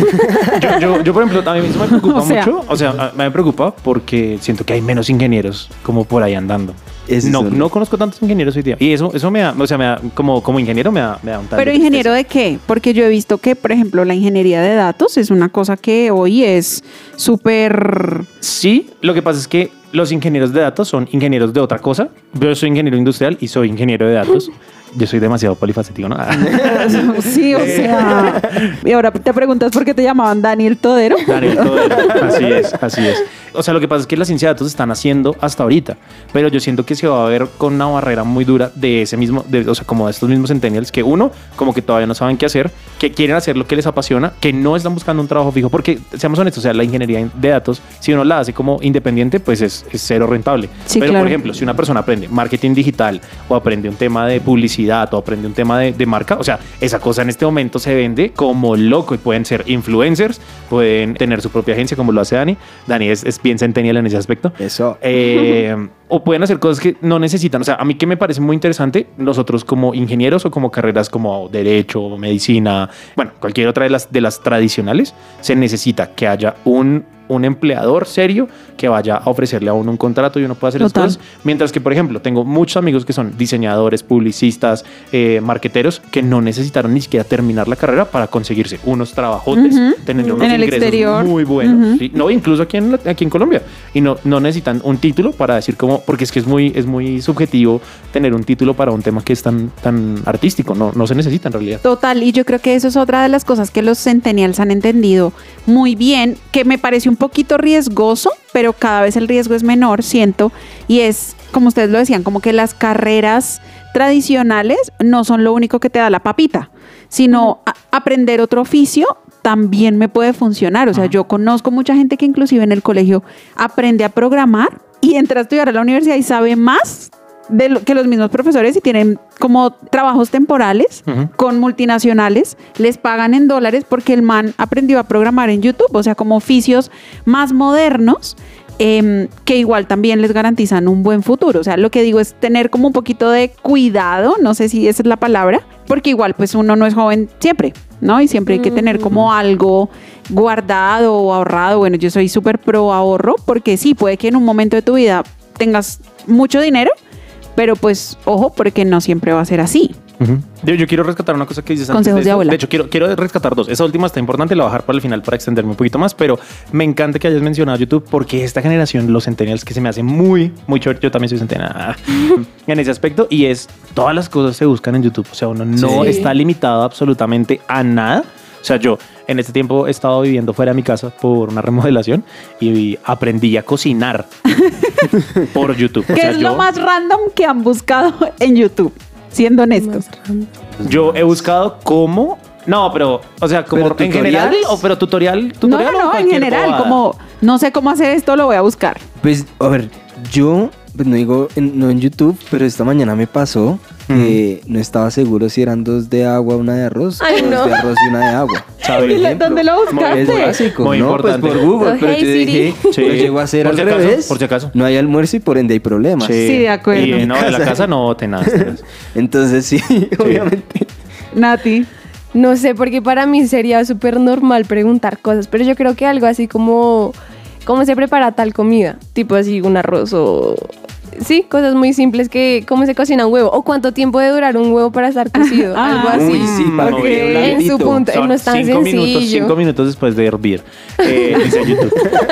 Yo, yo, yo, por ejemplo, a mí eso me preocupa O sea. mucho. O sea, a- me preocupa porque siento que hay menos ingenieros como por ahí andando. Ese No, es el- no conozco tantos ingenieros hoy día. Y eso, eso me da, o sea, me da, como, como ingeniero me da, me da un tal Pero de ingeniero tristeza. de qué? Porque yo he visto que, por ejemplo, la ingeniería de datos es una cosa que hoy es súper... Sí, lo que pasa es que los ingenieros de datos son ingenieros de otra cosa. Yo soy ingeniero industrial y soy ingeniero de datos. Yo soy demasiado polifacético, ¿no? Sí, o sea... Y ahora te preguntas por qué te llamaban Daniel Todero. Daniel Todero. Así es, así es. O sea, lo que pasa es que la ciencia de datos están haciendo hasta ahorita, pero yo siento que se va a ver con una barrera muy dura de ese mismo, de, o sea, como de estos mismos centennials que uno, como que todavía no saben qué hacer, que quieren hacer lo que les apasiona, que no están buscando un trabajo fijo, porque seamos honestos, o sea, la ingeniería de datos, si uno la hace como independiente, pues es, es cero rentable. Sí, pero, claro. por ejemplo, si una persona aprende marketing digital o aprende un tema de publicidad o aprende un tema de, de marca, o sea, esa cosa en este momento se vende como loco y pueden ser influencers, pueden tener su propia agencia como lo hace Dani. Dani es, es bien centennial en ese aspecto. Eso. Eh, o pueden hacer cosas que no necesitan. O sea, a mí que me parece muy interesante, nosotros como ingenieros o como carreras como derecho, medicina, bueno, cualquier otra de las, de las tradicionales, se necesita que haya un, un empleador serio que vaya a ofrecerle a uno un contrato y uno pueda hacer las Total. cosas. Mientras que, por ejemplo, tengo muchos amigos que son diseñadores, publicistas, eh, marqueteros, que no necesitaron ni siquiera terminar la carrera para conseguirse unos trabajotes, Ujú. tener unos En el ingresos exterior. muy buenos. Ujú. ¿sí? No, incluso aquí en, aquí en Colombia. Y no, no necesitan un título para decir cómo, porque es que es muy, es muy subjetivo tener un título para un tema que es tan, tan artístico. No, no se necesita en realidad. Total, y yo creo que eso es otra de las cosas que los centennials han entendido muy bien, que me parece un un poquito riesgoso, pero cada vez el riesgo es menor, siento, y es, como ustedes lo decían, como que las carreras tradicionales no son lo único que te da la papita, sino a- aprender otro oficio también me puede funcionar. O sea, yo conozco mucha gente que inclusive en el colegio aprende a programar y entra a estudiar a la universidad y sabe más de lo que los mismos profesores y tienen como trabajos temporales Ujú. con multinacionales, les pagan en dólares porque el man aprendió a programar en YouTube, o sea, como oficios más modernos eh, que igual también les garantizan un buen futuro. O sea, lo que digo es tener como un poquito de cuidado, no sé si esa es la palabra, porque igual pues uno no es joven siempre, ¿no? Y siempre hay que tener como algo guardado o ahorrado. Bueno, yo soy súper pro ahorro porque sí, puede que en un momento de tu vida tengas mucho dinero, pero pues ojo, porque no siempre va a ser así. Ujú. Yo, yo quiero rescatar una cosa que dices antes Consejos de esto. abuela. De hecho, quiero, quiero rescatar dos. Esa última está importante, la voy a dejar para el final para extenderme un poquito más, pero me encanta que hayas mencionado YouTube porque esta generación, los centennials, que se me hace muy, muy chévere. Yo también soy centennial en ese aspecto, y es todas las cosas se buscan en YouTube. O sea, uno no Sí. está limitado absolutamente a nada. O sea, yo en este tiempo he estado viviendo fuera de mi casa por una remodelación y aprendí a cocinar por YouTube. O ¿Qué sea, es yo, lo más random que han buscado en YouTube? Siendo honestos. yo he buscado cómo... No, pero, o sea, como ¿Pero en general, tutoriales? o pero tutorial, No, tutorial no, o no, en cualquier general, bobada? como no sé cómo hacer esto, lo voy a buscar. Pues, a ver, yo, pues no digo, en- no en YouTube, pero esta mañana me pasó que no estaba seguro si eran dos de agua, una de arroz, Ay, o dos no. de arroz y una de agua. ¿Sabes? ¿Y la- dónde lo Es buscaste? básico, Muy ¿no? importante. Pues por Google, Oh, pero hey, yo dije, Siri. Sí. lo llego a hacer Por al si acaso, revés. por si acaso. No hay almuerzo y por ende hay problemas. Sí, de acuerdo. Y eh, no, de la casa no te nada. Entonces sí, obviamente. Nati. No sé, porque para mí sería súper normal preguntar cosas, pero yo creo que algo así como cómo se prepara tal comida, tipo así un arroz o... Sí, cosas muy simples que cómo se cocina un huevo o cuánto tiempo debe durar un huevo para estar cocido, Ah, algo así. Uy, sí, para Ok. que En su blandito. punto, Son no es tan cinco minutos, sencillo. cinco minutos después de hervir. Eh, dice YouTube.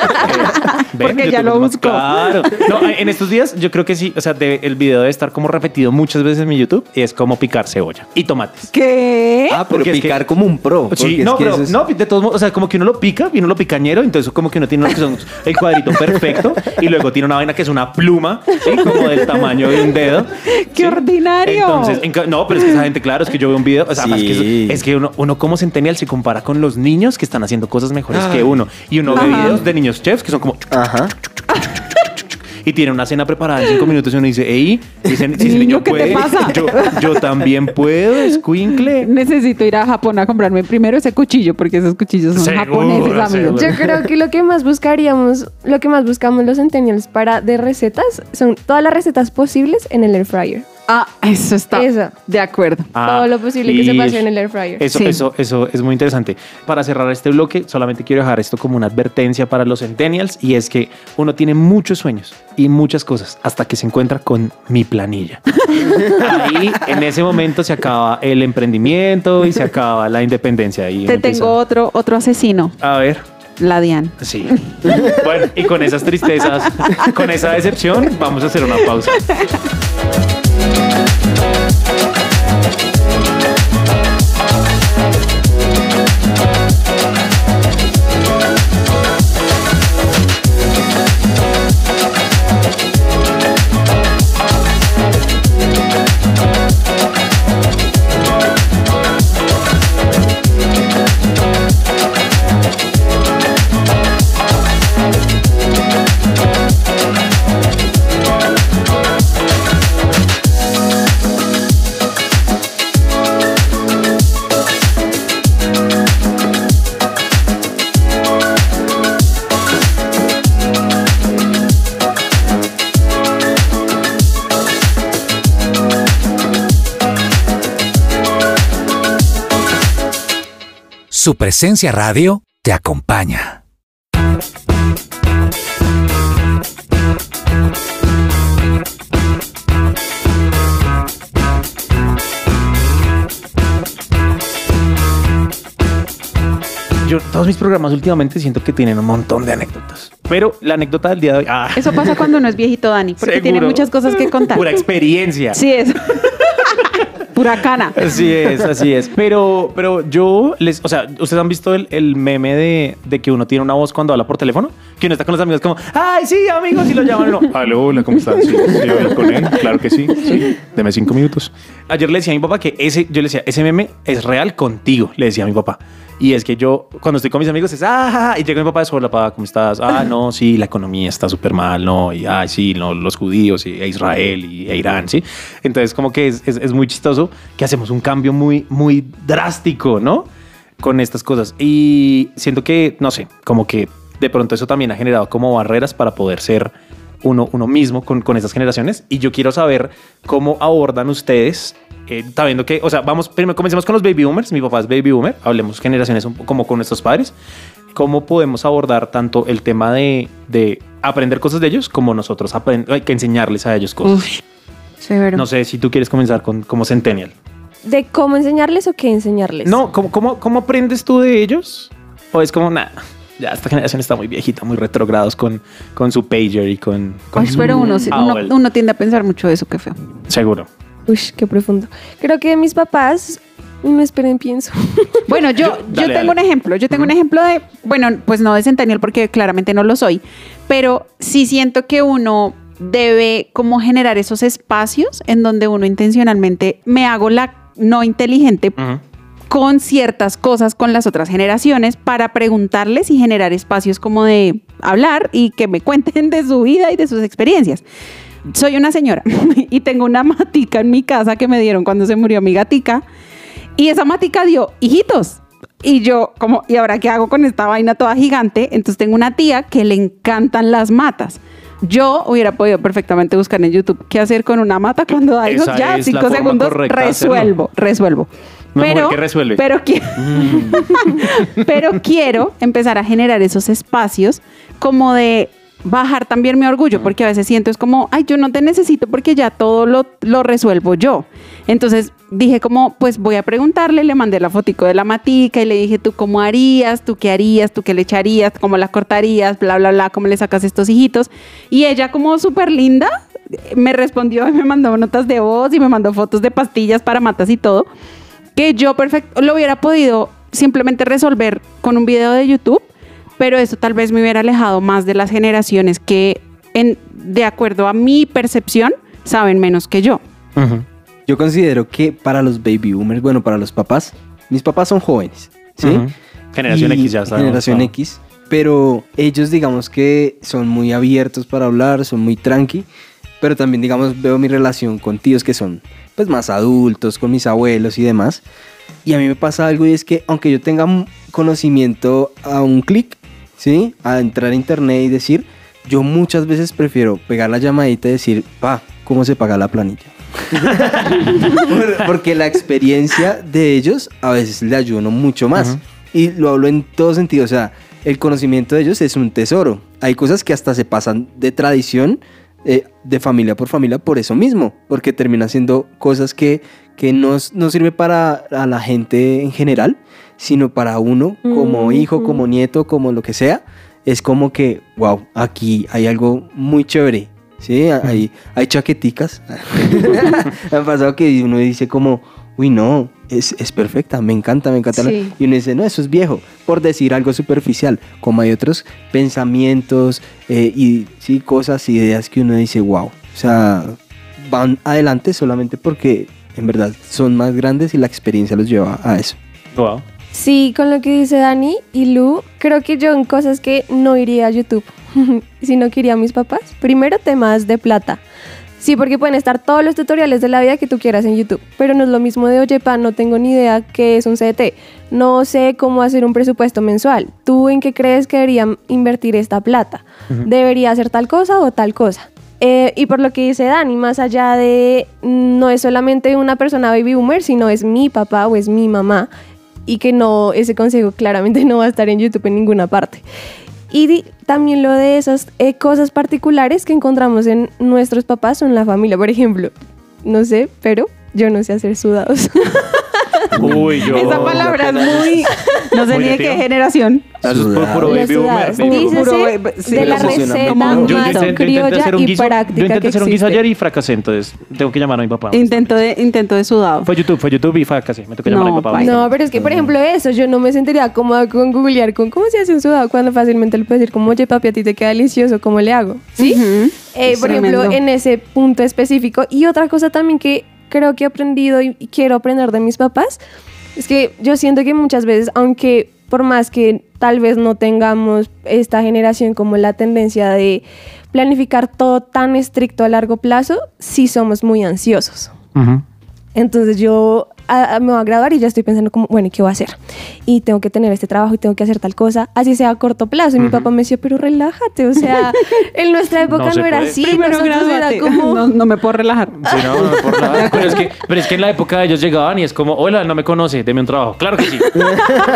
Eh, ¿ven? Porque ya YouTube lo es más buscó. Claro. No, en estos días yo creo que sí. O sea, de- el video debe estar como repetido muchas veces en mi YouTube y es como picar cebolla y tomates. ¿Qué? Ah, pero Porque es picar que- como un pro. Sí, porque es no, que pero eso es- no, de todos modos, o sea, como que uno lo pica y uno lo picañero, entonces como que uno tiene uno que son el cuadrito perfecto y luego tiene una vaina que es una pluma, ¿sí? Como del tamaño de un dedo. ¡Qué ¿sí? ordinario! Entonces, en ca- no, pero es que esa gente, claro, es que yo veo un video, o sea, además que Sí. es, es que uno, uno como centennial se compara con los niños que están haciendo cosas mejores que Ay. uno. Y uno ve Ajá. videos de niños chefs que son como... Ajá. Y tienen una cena preparada en cinco minutos y uno dice, ey, dicen, si ese Niño, niño ¿qué te puede, pasa? Yo, yo también puedo, escuincle. Necesito ir a Japón a comprarme primero ese cuchillo, porque esos cuchillos son Seguro, japoneses, amigos. seguro. Yo creo que lo que más buscaríamos, lo que más buscamos los centennials para de recetas son todas las recetas posibles en el air fryer. Ah, eso está Esa. de acuerdo. Ah, Todo lo posible que se y- pase en el air fryer. Eso, Sí. eso, eso es muy interesante. Para cerrar este bloque, solamente quiero dejar esto como una advertencia para los centennials, y es que uno tiene muchos sueños y muchas cosas hasta que se encuentra con mi planilla. Ahí, en ese momento, se acaba el emprendimiento y se acaba la independencia. Y Te uno empieza- tengo otro, otro asesino, A ver. la Dian. Sí. Bueno, y con esas tristezas, con esa decepción, vamos a hacer una pausa. Su presencia radio te acompaña. Yo, todos mis programas últimamente siento que tienen un montón de anécdotas. Pero la anécdota del día de hoy... Ah, Eso pasa cuando uno es viejito, Dani, porque seguro. tiene muchas cosas que contar. Pura experiencia. Sí, eso. Pura cana. Así es, así es. Pero, pero yo les, o sea, ¿ustedes han visto el, el meme de, de que uno tiene una voz cuando habla por teléfono? Que uno está con los amigos como, ay, sí, amigos, y lo llaman. No, aló, hola, ¿cómo estás? Sí, sí, hablo con él. Claro que sí. Sí, deme cinco minutos. Ayer le decía a mi papá que ese, yo le decía, ese meme es real contigo, le decía a mi papá. Y es que yo, cuando estoy con mis amigos, es, ah, y llega mi papá, es, hola, papá, ¿cómo estás? Ah, no, sí, la economía está súper mal, no, y, ah, sí, no, los judíos, y Israel, y e Irán, ¿sí? Entonces, como que es, es, es muy chistoso que hacemos un cambio muy, muy drástico, ¿no? Con estas cosas. Y siento que, no sé, como que de pronto eso también ha generado como barreras para poder ser uno, uno mismo con, con estas generaciones. Y yo quiero saber cómo abordan ustedes. Eh, está viendo que, o sea, vamos, primero comencemos con los baby boomers. Mi papá es baby boomer. Hablemos generaciones un poco como con nuestros padres. ¿Cómo podemos abordar tanto el tema de, de aprender cosas de ellos como nosotros aprend- hay que enseñarles a ellos cosas? Uf, severo. No sé si tú quieres comenzar con como Centennial. ¿De cómo enseñarles o qué enseñarles? No, ¿cómo, cómo, cómo aprendes tú de ellos? ¿O es como, nada, ya esta generación está muy viejita, muy retrogrados con, con su pager y con... con Ay, pero uno, su uno, AOL? uno tiende a pensar mucho de eso, qué feo. Seguro. Uy, qué profundo. Creo que mis papás... No esperen, pienso. Bueno, yo, Yo- yo dale, tengo dale. un ejemplo. Yo tengo un ejemplo de, bueno, pues no de Centennial porque claramente no lo soy, pero sí siento que uno debe como generar esos espacios en donde uno intencionalmente me hago la no inteligente Ujú. con ciertas cosas con las otras generaciones para preguntarles y generar espacios como de hablar y que me cuenten de su vida y de sus experiencias. Soy una señora y tengo una matica en mi casa que me dieron cuando se murió mi gatica y esa matica dio hijitos. Y yo, como, ¿y ahora qué hago con esta vaina toda gigante? Entonces tengo una tía que le encantan las matas. Yo hubiera podido perfectamente buscar en YouTube qué hacer con una mata cuando da hijos. Esa Ya, es la cinco forma segundos, correcta de resuelvo, resuelvo. Una mujer Pero, que resuelve. pero, qui- pero quiero empezar a generar esos espacios como de bajar también mi orgullo, porque a veces siento es como, ay, yo no te necesito porque ya todo lo, lo resuelvo yo. Entonces dije como, pues voy a preguntarle, le mandé la fotico de la matica y le dije, ¿tú cómo harías? ¿Tú qué harías? ¿Tú qué le echarías? ¿Cómo la cortarías? Bla, bla, bla, ¿cómo le sacas estos hijitos? Y ella como súper linda me respondió y me mandó notas de voz y me mandó fotos de pastillas para matas y todo, que yo perfecto lo hubiera podido simplemente resolver con un video de YouTube, pero eso tal vez me hubiera alejado más de las generaciones que, en, de acuerdo a mi percepción, saben menos que yo. Ujú. Yo considero que para los baby boomers, bueno, para los papás, mis papás son jóvenes, ¿sí? Ujú. Generación Y X ya está. Generación ¿no? X. Pero ellos, digamos que son muy abiertos para hablar, son muy tranqui. Pero también, digamos, veo mi relación con tíos que son, pues, más adultos, con mis abuelos y demás. Y a mí me pasa algo y es que, aunque yo tenga un conocimiento a un clic, ¿sí? A entrar a internet y decir, yo muchas veces prefiero pegar la llamadita y decir, pa, ¿cómo se paga la planilla? Por- Porque la experiencia de ellos a veces le ayuda a uno mucho más. Ujú. Y lo hablo en todo sentido. O sea, el conocimiento de ellos es un tesoro. Hay cosas que hasta se pasan de tradición, eh, de familia por familia, por eso mismo. Porque terminan siendo cosas que, que no, no sirve para a la gente en general, sino para uno como hijo, Ujú. como nieto, como lo que sea. Es como que, wow, aquí hay algo muy chévere. Sí, hay, hay chaqueticas. Me ha pasado que uno dice como, uy, no, es, es perfecta, me encanta, me encanta. Sí. Y uno dice, no, eso es viejo, por decir algo superficial. Como hay otros pensamientos eh, y sí, cosas, ideas que uno dice, wow. O sea, van adelante solamente porque en verdad son más grandes y la experiencia los lleva a eso. Wow. Sí, con lo que dice Dani y Lu, creo que yo en cosas que no iría a YouTube, sino que iría a mis papás. Primero, temas de plata. Sí, porque pueden estar todos los tutoriales de la vida que tú quieras en YouTube, pero no es lo mismo de, oye, pa, no tengo ni idea qué es un C D T, no sé cómo hacer un presupuesto mensual. ¿Tú en qué crees que debería invertir esta plata? ¿Debería hacer tal cosa o tal cosa? Eh, y por lo que dice Dani, más allá de, no es solamente una persona baby boomer, sino es mi papá o es mi mamá, y que no, ese consejo claramente no va a estar en YouTube en ninguna parte. Y di- también lo de esas eh, cosas particulares que encontramos en nuestros papás o en la familia. Por ejemplo, no sé, pero yo no sé hacer sudados. Uy, yo. Esa palabra es muy... No sé Muy ni de tío. qué generación. Eso es puro, puro Los baby boomer. sudados. baby boomer. Puro Dícese baby- sí, de la lo funciona. receta Como- Yo más intenté, yo intenté criolla hacer un y guiso. Yo práctica intenté que hacer un guiso existe. ayer y fracasé, entonces tengo que llamar a mi papá. Intento de, intento de sudado. Fue YouTube, fue YouTube y fracasé. Me tocó llamar a mi No, papá. paila. No, pero es que, por ejemplo, eso, yo no me sentiría cómoda con googlear con cómo se hace un sudado cuando fácilmente le puedo decir como, oye, papi, a ti te queda delicioso, ¿cómo le hago? ¿Sí? Ujú. Eh, Es por ejemplo, tremendo. en ese punto específico. Y otra cosa también que creo que he aprendido y, y quiero aprender de mis papás, es que yo siento que muchas veces, aunque por más que tal vez no tengamos esta generación como la tendencia de planificar todo tan estricto a largo plazo, sí somos muy ansiosos. Ujú. Entonces yo a- a- me voy a graduar y ya estoy pensando como, bueno, ¿y qué voy a hacer? Y tengo que tener este trabajo y tengo que hacer tal cosa, así sea a corto plazo. Y mi papá me decía, pero relájate, o sea, en nuestra época No no, se era puede. así. Primero nosotros gradúate. era como... No, no me puedo relajar. Sí, no, no, por nada. Pero es, que, pero es que en la época de ellos llegaban y es como, hola, no me conoce, deme un trabajo. Claro que sí. No,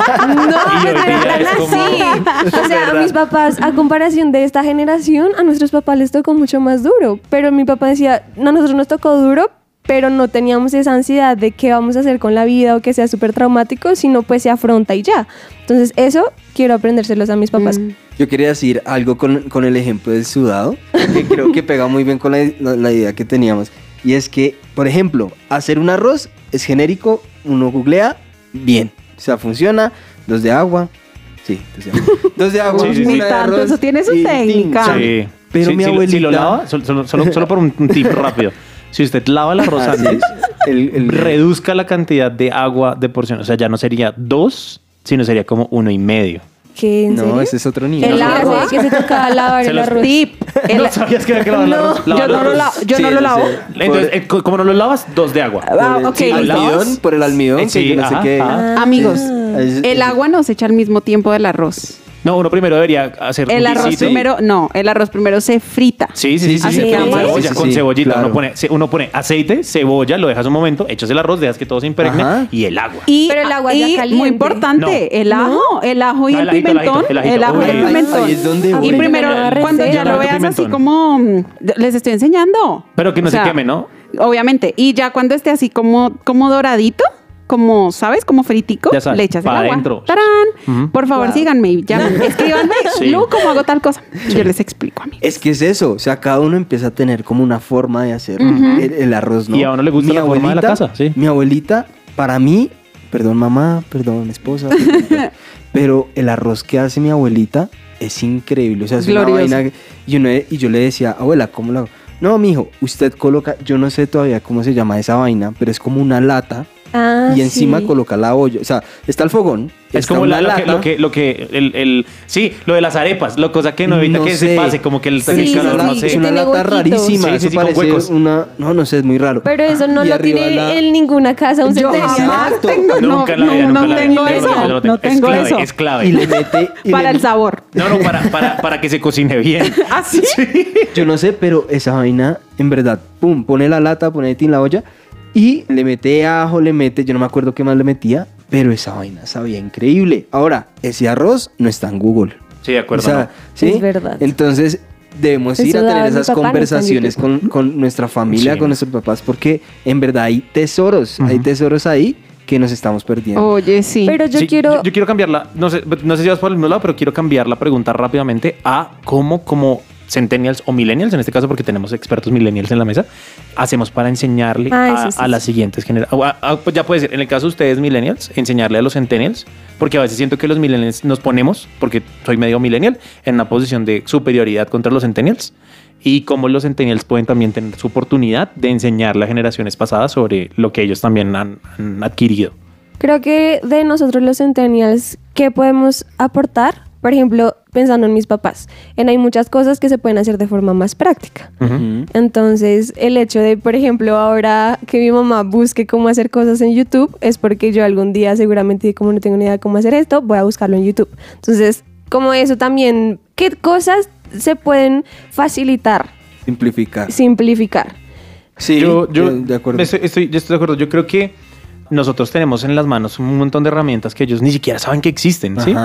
Y pues hoy no era día tan es como- así. O sea, a mis papás, a comparación de esta generación, a nuestros papás les tocó mucho más duro. Pero mi papá decía, no, a nosotros nos tocó duro, pero no teníamos esa ansiedad de qué vamos a hacer con la vida o que sea súper traumático, sino pues se afronta y ya. Entonces eso quiero aprendérselos a mis papás. Mm. Yo quería decir algo con, con el ejemplo del sudado, que creo que pega muy bien con la, la- la idea que teníamos. Y es que, por ejemplo, hacer un arroz es genérico, uno googlea, bien. O sea, funciona, dos de agua. Sí, dos de agua. Dos de agua, Sí, sí, sí. una de Tanto, arroz. eso tiene su y- técnica. Sí. Pero Sí, mi si lo- Si lo abuelita- lava, solo, solo, solo- solo por un un tip rápido. Si usted lava el arroz Así antes, es. El- el- reduzca la cantidad de agua de porción. O sea, ya no sería dos, sino sería como uno y medio. ¿Qué? ¿En serio? No, ese es otro nivel. El No, mira, agua. sé que se tocaba lavar Se el los- arroz. Tip. El- ¿No sabías que había que lavar el No, arroz? yo Lavar no el lo arroz. lavo. Yo Sí, no lo sí, lavo. sí. Entonces, eh, co- como no lo lavas, dos de agua. Ah, Por el- ok, sí, listo. almidón, por el almidón, Sí, que yo no sé ajá, qué. ajá. Amigos, Es- el agua no se echa al mismo tiempo del arroz. No, uno primero debería hacer El un arroz guisito. primero, no, el arroz primero se frita. Sí, sí, sí, sí, Así sí, que con ambas. cebolla, Sí, con sí, cebollita. claro. Uno, pone, se- uno pone aceite, cebolla, lo dejas un momento, echas el arroz, dejas que todo se impregne Ajá. y el agua. Y, Pero el agua ya y caliente. muy importante, No. el ajo, el ajo y Ah, el el ajito, el pimentón, ajito, el ajito. el ajo y Uy. el pimentón. Ahí es donde Y voy. primero, Buena cuando ya receta. lo veas así Pimentón. como, mm, les estoy enseñando. Pero que no O se sea, queme, ¿no? Obviamente. Y ya cuando esté así como, como doradito, como, ¿sabes? Como fritico, Ya sabes, le echas el pa' agua. adentro. ¡Tarán! Ujú. Por favor, Wow. síganme y llámenme. Escríbanme. Sí. Lu, ¿cómo hago tal cosa? Yo les explico a mí. Es que es eso, o sea, cada uno empieza a tener como una forma de hacer el, el arroz, ¿no? Y a uno le gusta la forma de la casa, sí. Mi abuelita, para mí, perdón mamá, perdón esposa, perdón, pero el arroz que hace mi abuelita es increíble, o sea, es Glorioso. una vaina que- y, uno- y yo le decía, abuela, ¿cómo lo hago? No, mijo, usted coloca, yo no sé todavía cómo se llama esa vaina, pero es como una lata Ah, y encima sí. coloca la olla, o sea, está el fogón, Es está como una la- lo, que, lata, lo que, lo que, el, el, sí, lo de las arepas, lo cosa que no evita No que sé. se pase, como que el, pero el Sí, es una, calor, lata- no sí, sé. es una tiene lata huequitos. rarísima, Sí, eso sí, sí, con parece huecos. una, no, no sé, es muy raro. Pero eso no Y lo arriba tiene la- en ninguna casa un Yo centennial. jamás Exacto. tengo, no, Nunca en la no, vida, nunca no en la vida. tengo Yo eso. no lo tengo. No tengo es clave, eso. Es clave. Y le mete y Para le- el sabor. No, no, para, para, para que se cocine bien. ¿Ah, sí? Yo no sé, pero esa vaina, en verdad, pum, pone la lata, pone en la olla y le mete ajo, le mete, yo no me acuerdo qué más le metía, pero esa vaina sabía increíble. Ahora, ese arroz no está en Google. Sí, de acuerdo. O sea, no. ¿sí? Es verdad. Entonces, debemos ir Eso a daba tener mi esas papá, no está en conversaciones con, YouTube. con nuestra familia, Sí. con nuestros papás, porque en verdad hay tesoros, hay tesoros ahí que nos estamos perdiendo. Oye, sí. Pero yo Sí, quiero... Yo, yo quiero cambiarla. No sé, no sé si vas por el mismo lado, pero quiero cambiar la pregunta rápidamente a cómo, como centennials o millennials, en este caso porque tenemos expertos millennials en la mesa, hacemos para enseñarle Ah, a, eso sí, a las sí. siguientes generaciones. Pues ya puede ser, en el caso de ustedes millennials, enseñarle a los centennials, porque a veces siento que los millennials nos ponemos, porque soy medio millennial, en una posición de superioridad contra los centennials. Y cómo los centennials pueden también tener su oportunidad de enseñarle a generaciones pasadas sobre lo que ellos también han, han adquirido. Creo que de nosotros los centennials, ¿qué podemos aportar? Por ejemplo, pensando en mis papás, en hay muchas cosas que se pueden hacer de forma más práctica. Ujú. Entonces, el hecho de, por ejemplo, ahora que mi mamá busque cómo hacer cosas en YouTube, es porque yo algún día seguramente, como no tengo ni idea de cómo hacer esto, voy a buscarlo en YouTube. Entonces, como eso también, ¿qué cosas se pueden facilitar, Simplificar. simplificar? Sí, yo, yo de acuerdo. Estoy, estoy- yo estoy de acuerdo. Yo creo que nosotros tenemos en las manos un montón de herramientas que ellos ni siquiera saben que existen, ¿sí? Ajá.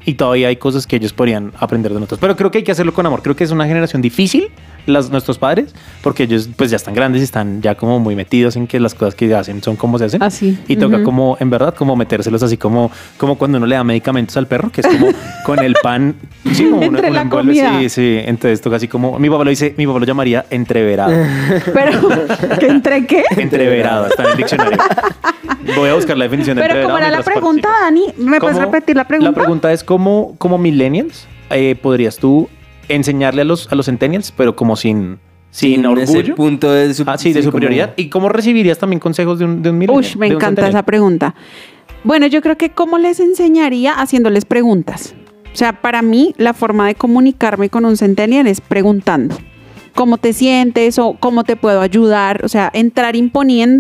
y todavía hay cosas que ellos podrían aprender de nosotros. Pero creo que hay que hacerlo con amor. Creo que es una generación difícil, las, nuestros padres, porque ellos pues ya están grandes y están ya como muy metidos en que las cosas que hacen son como se hacen. Así. Y toca Ujú. como, en verdad, como metérselos así como, como cuando uno le da medicamentos al perro, que es como con el pan. Sí, como uno- Entre uno la envuelve, comida. Sí, sí. Entonces toca así como, mi papá lo dice, mi papá lo llamaría entreverado. Pero, ¿que entre qué? Entreverado, está en el diccionario. Voy a buscar la definición de Pero entreverado. ¿cómo era la mientras pregunta, participo. Dani? ¿Me puedes ¿Cómo? repetir la pregunta? La pregunta es cómo, como millennials, eh, podrías tú enseñarle a los, a los centennials, pero como sin, sin En ese orgullo. punto de, su, Ah, sí, de como- superioridad. ¿Y cómo recibirías también consejos de un, de un millennial? Uy, me de un encanta centennial? esa pregunta. Bueno, yo creo que cómo les enseñaría haciéndoles preguntas. O sea, para mí la forma de comunicarme con un centennial es preguntando. ¿Cómo te sientes o cómo te puedo ayudar? O sea, entrar imponiendo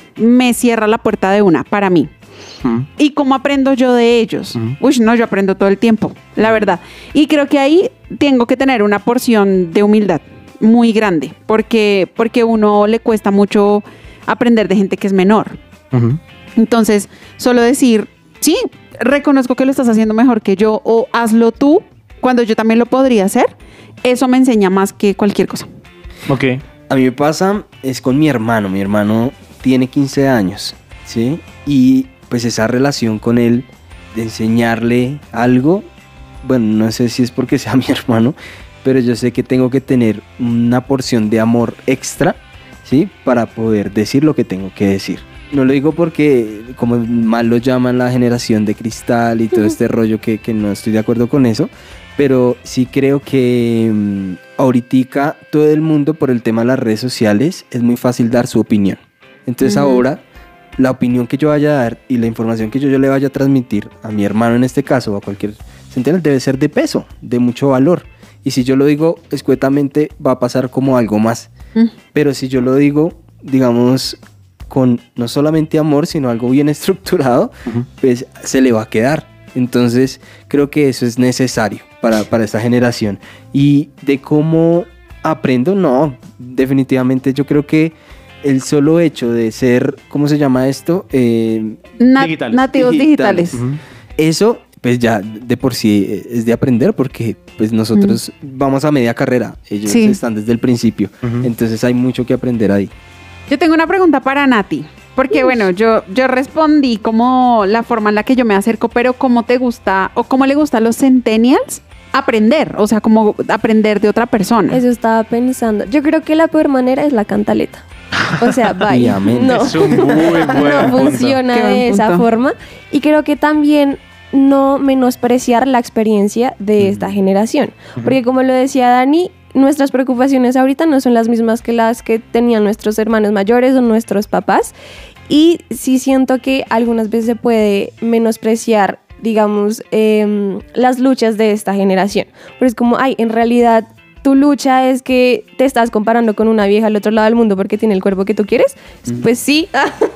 me cierra la puerta de una, para mí. Mm. ¿Y cómo aprendo yo de ellos? Ujú. Uy, no, yo aprendo todo el tiempo, la verdad. Y creo que ahí tengo que tener una porción de humildad muy grande, porque, porque uno le cuesta mucho aprender de gente que es menor. Ujú. Entonces, solo decir, sí, reconozco que lo estás haciendo mejor que yo o hazlo tú cuando yo también lo podría hacer, eso me enseña más que cualquier cosa. Ok. A mí me pasa, es con mi hermano. Mi hermano tiene quince años, ¿sí? Y pues esa relación con él, de enseñarle algo, bueno, no sé si es porque sea mi hermano, pero yo sé que tengo que tener una porción de amor extra, ¿sí? Para poder decir lo que tengo que decir. No lo digo porque, como mal lo llaman, la generación de cristal y todo este rollo, que, que no estoy de acuerdo con eso, pero sí creo que mm, ahoritica todo el mundo, por el tema de las redes sociales, es muy fácil dar su opinión. Entonces Ujú. ahora, la opinión que yo vaya a dar y la información que yo, yo le vaya a transmitir a mi hermano en este caso, o a cualquier centennial, debe ser de peso, de mucho valor. Y si yo lo digo escuetamente, va a pasar como algo más. Mm. Pero si yo lo digo, digamos, con no solamente amor, sino algo bien estructurado, Ujú. pues se le va a quedar. Entonces creo que eso es necesario para, para esta generación. Y de cómo aprendo, no, definitivamente yo creo que el solo hecho de ser, ¿cómo se llama esto? Eh, Na- Digitales. Nativos digitales. Digitales. Ujú. eso pues ya de por sí es de aprender, porque pues nosotros vamos a media carrera, ellos Sí. están desde el principio, Ujú. entonces hay mucho que aprender ahí. Yo tengo una pregunta para Nati, porque bueno, yo, yo respondí como la forma en la que yo me acerco, pero ¿cómo te gusta o cómo le gusta a los centennials aprender? O sea, como aprender de otra persona. Eso estaba pensando. Yo creo que la peor manera es la cantaleta. O sea, Y vaya. amén. No, Es un muy buen no punto. funciona Qué buen de esa punto. forma. Y creo que también no menospreciar la experiencia de esta generación. Porque como lo decía Dani, nuestras preocupaciones ahorita no son las mismas que las que tenían nuestros hermanos mayores o nuestros papás. Y sí siento que algunas veces se puede menospreciar, digamos, em, las luchas de esta generación. Pero es como, ay, en realidad tu lucha es que te estás comparando con una vieja al otro lado del mundo porque tiene el cuerpo que tú quieres. Pues sí,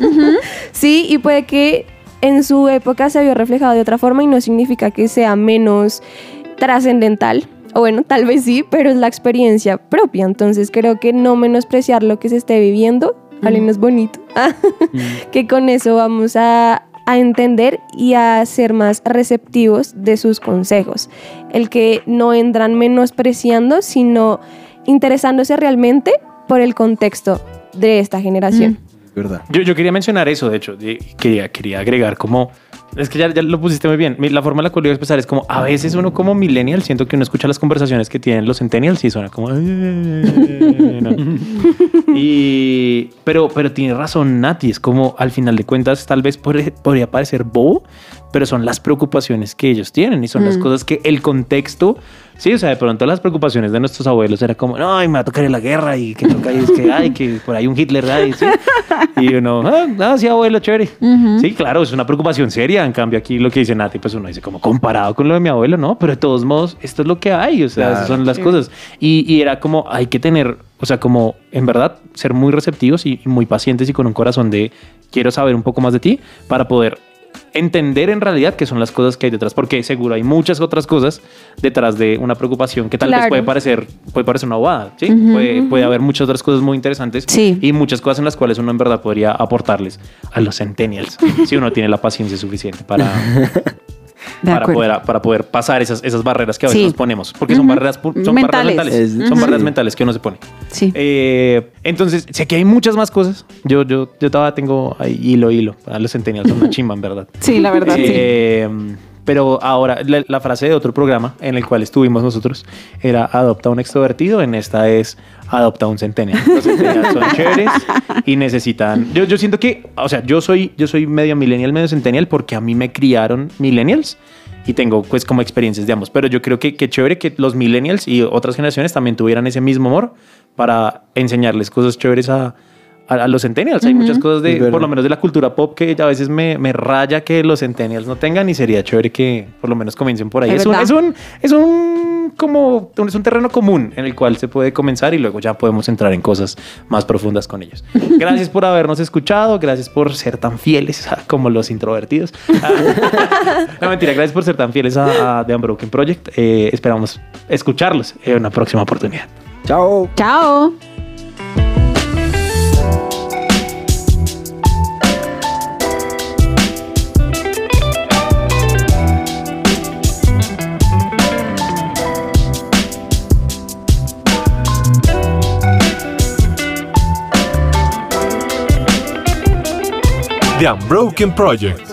sí, y puede que en su época se vio reflejado de otra forma y no significa que sea menos trascendental. O bueno, tal vez sí, pero es la experiencia propia. Entonces creo que no menospreciar lo que se esté viviendo, al menos bonito, que con eso vamos a, a entender y a ser más receptivos de sus consejos. El que no entran menospreciando, sino interesándose realmente por el contexto de esta generación. ¿Verdad? Yo, yo quería mencionar eso, de hecho, de- quería, quería agregar como, es que ya, ya lo pusiste muy bien, Mi- la forma en la cual iba a expresar es como, a veces uno como millennial, siento que uno escucha las conversaciones que tienen los centennials y suena como, "Ay, no". y, pero, pero tiene razón Nati, es como, al final de cuentas, tal vez podría, podría parecer bobo, pero son las preocupaciones que ellos tienen y son las Mm. cosas que el contexto, sí, o sea, de pronto las preocupaciones de nuestros abuelos era como, no, ay, me va a tocar ir a la guerra y que toca, y es que, ay, que por ahí un Hitler, ay, sí. Y uno, ah, ah, sí, abuelo, chévere. Ujú. Sí, claro, es una preocupación seria. En cambio, aquí lo que dice Nati, pues uno dice, como comparado con lo de mi abuelo, no, pero de todos modos, esto es lo que hay, o sea, Claro. esas son las cosas. Y, y era como, hay que tener, o sea, como en verdad, ser muy receptivos y, y muy pacientes y con un corazón de quiero saber un poco más de ti para poder entender en realidad qué son las cosas que hay detrás, porque seguro hay muchas otras cosas detrás de una preocupación que tal vez Claro. puede parecer, puede parecer una bobada, ¿sí? Ujú, puede, puede haber muchas otras cosas muy interesantes Sí. y muchas cosas en las cuales uno en verdad podría aportarles a los centennials si uno tiene la paciencia suficiente para, De para acuerdo. poder, para poder pasar esas, esas barreras que a veces Sí. nos ponemos. Porque son Ujú. barreras pu- son Mentales. barreras mentales. Es- son Ujú. barreras Sí. mentales que uno se pone. Sí. Eh, entonces, sé que hay muchas más cosas. Yo, yo, yo todavía tengo ahí hilo, hilo. A los centennials son una chimba, en verdad. Sí, la verdad, sí. Eh, Pero ahora, la, la frase de otro programa en el cual estuvimos nosotros era adopta un extrovertido. En esta es adopta un centennial. Los centennials son chéveres y necesitan... Yo, yo siento que, o sea, yo soy, yo soy medio millennial, medio centennial porque a mí me criaron millennials y tengo pues como experiencias de ambos. Pero yo creo que, que chévere que los millennials y otras generaciones también tuvieran ese mismo amor para enseñarles cosas chéveres a... A, a los centennials. Hay muchas cosas Es de, verdad. por lo menos de la cultura pop que a veces me, me raya que los centennials no tengan y sería chévere que por lo menos comiencen por ahí. Es Es un, verdad. es un, es un, como, es un terreno común en el cual se puede comenzar y luego ya podemos entrar en cosas más profundas con ellos. Gracias por habernos escuchado. Gracias por ser tan fieles a- como los introvertidos. No, mentira. Gracias por ser tan fieles a, a The Unbroken Project. Eh, esperamos escucharlos en una próxima oportunidad. Chao. Chao. The Unbroken Project.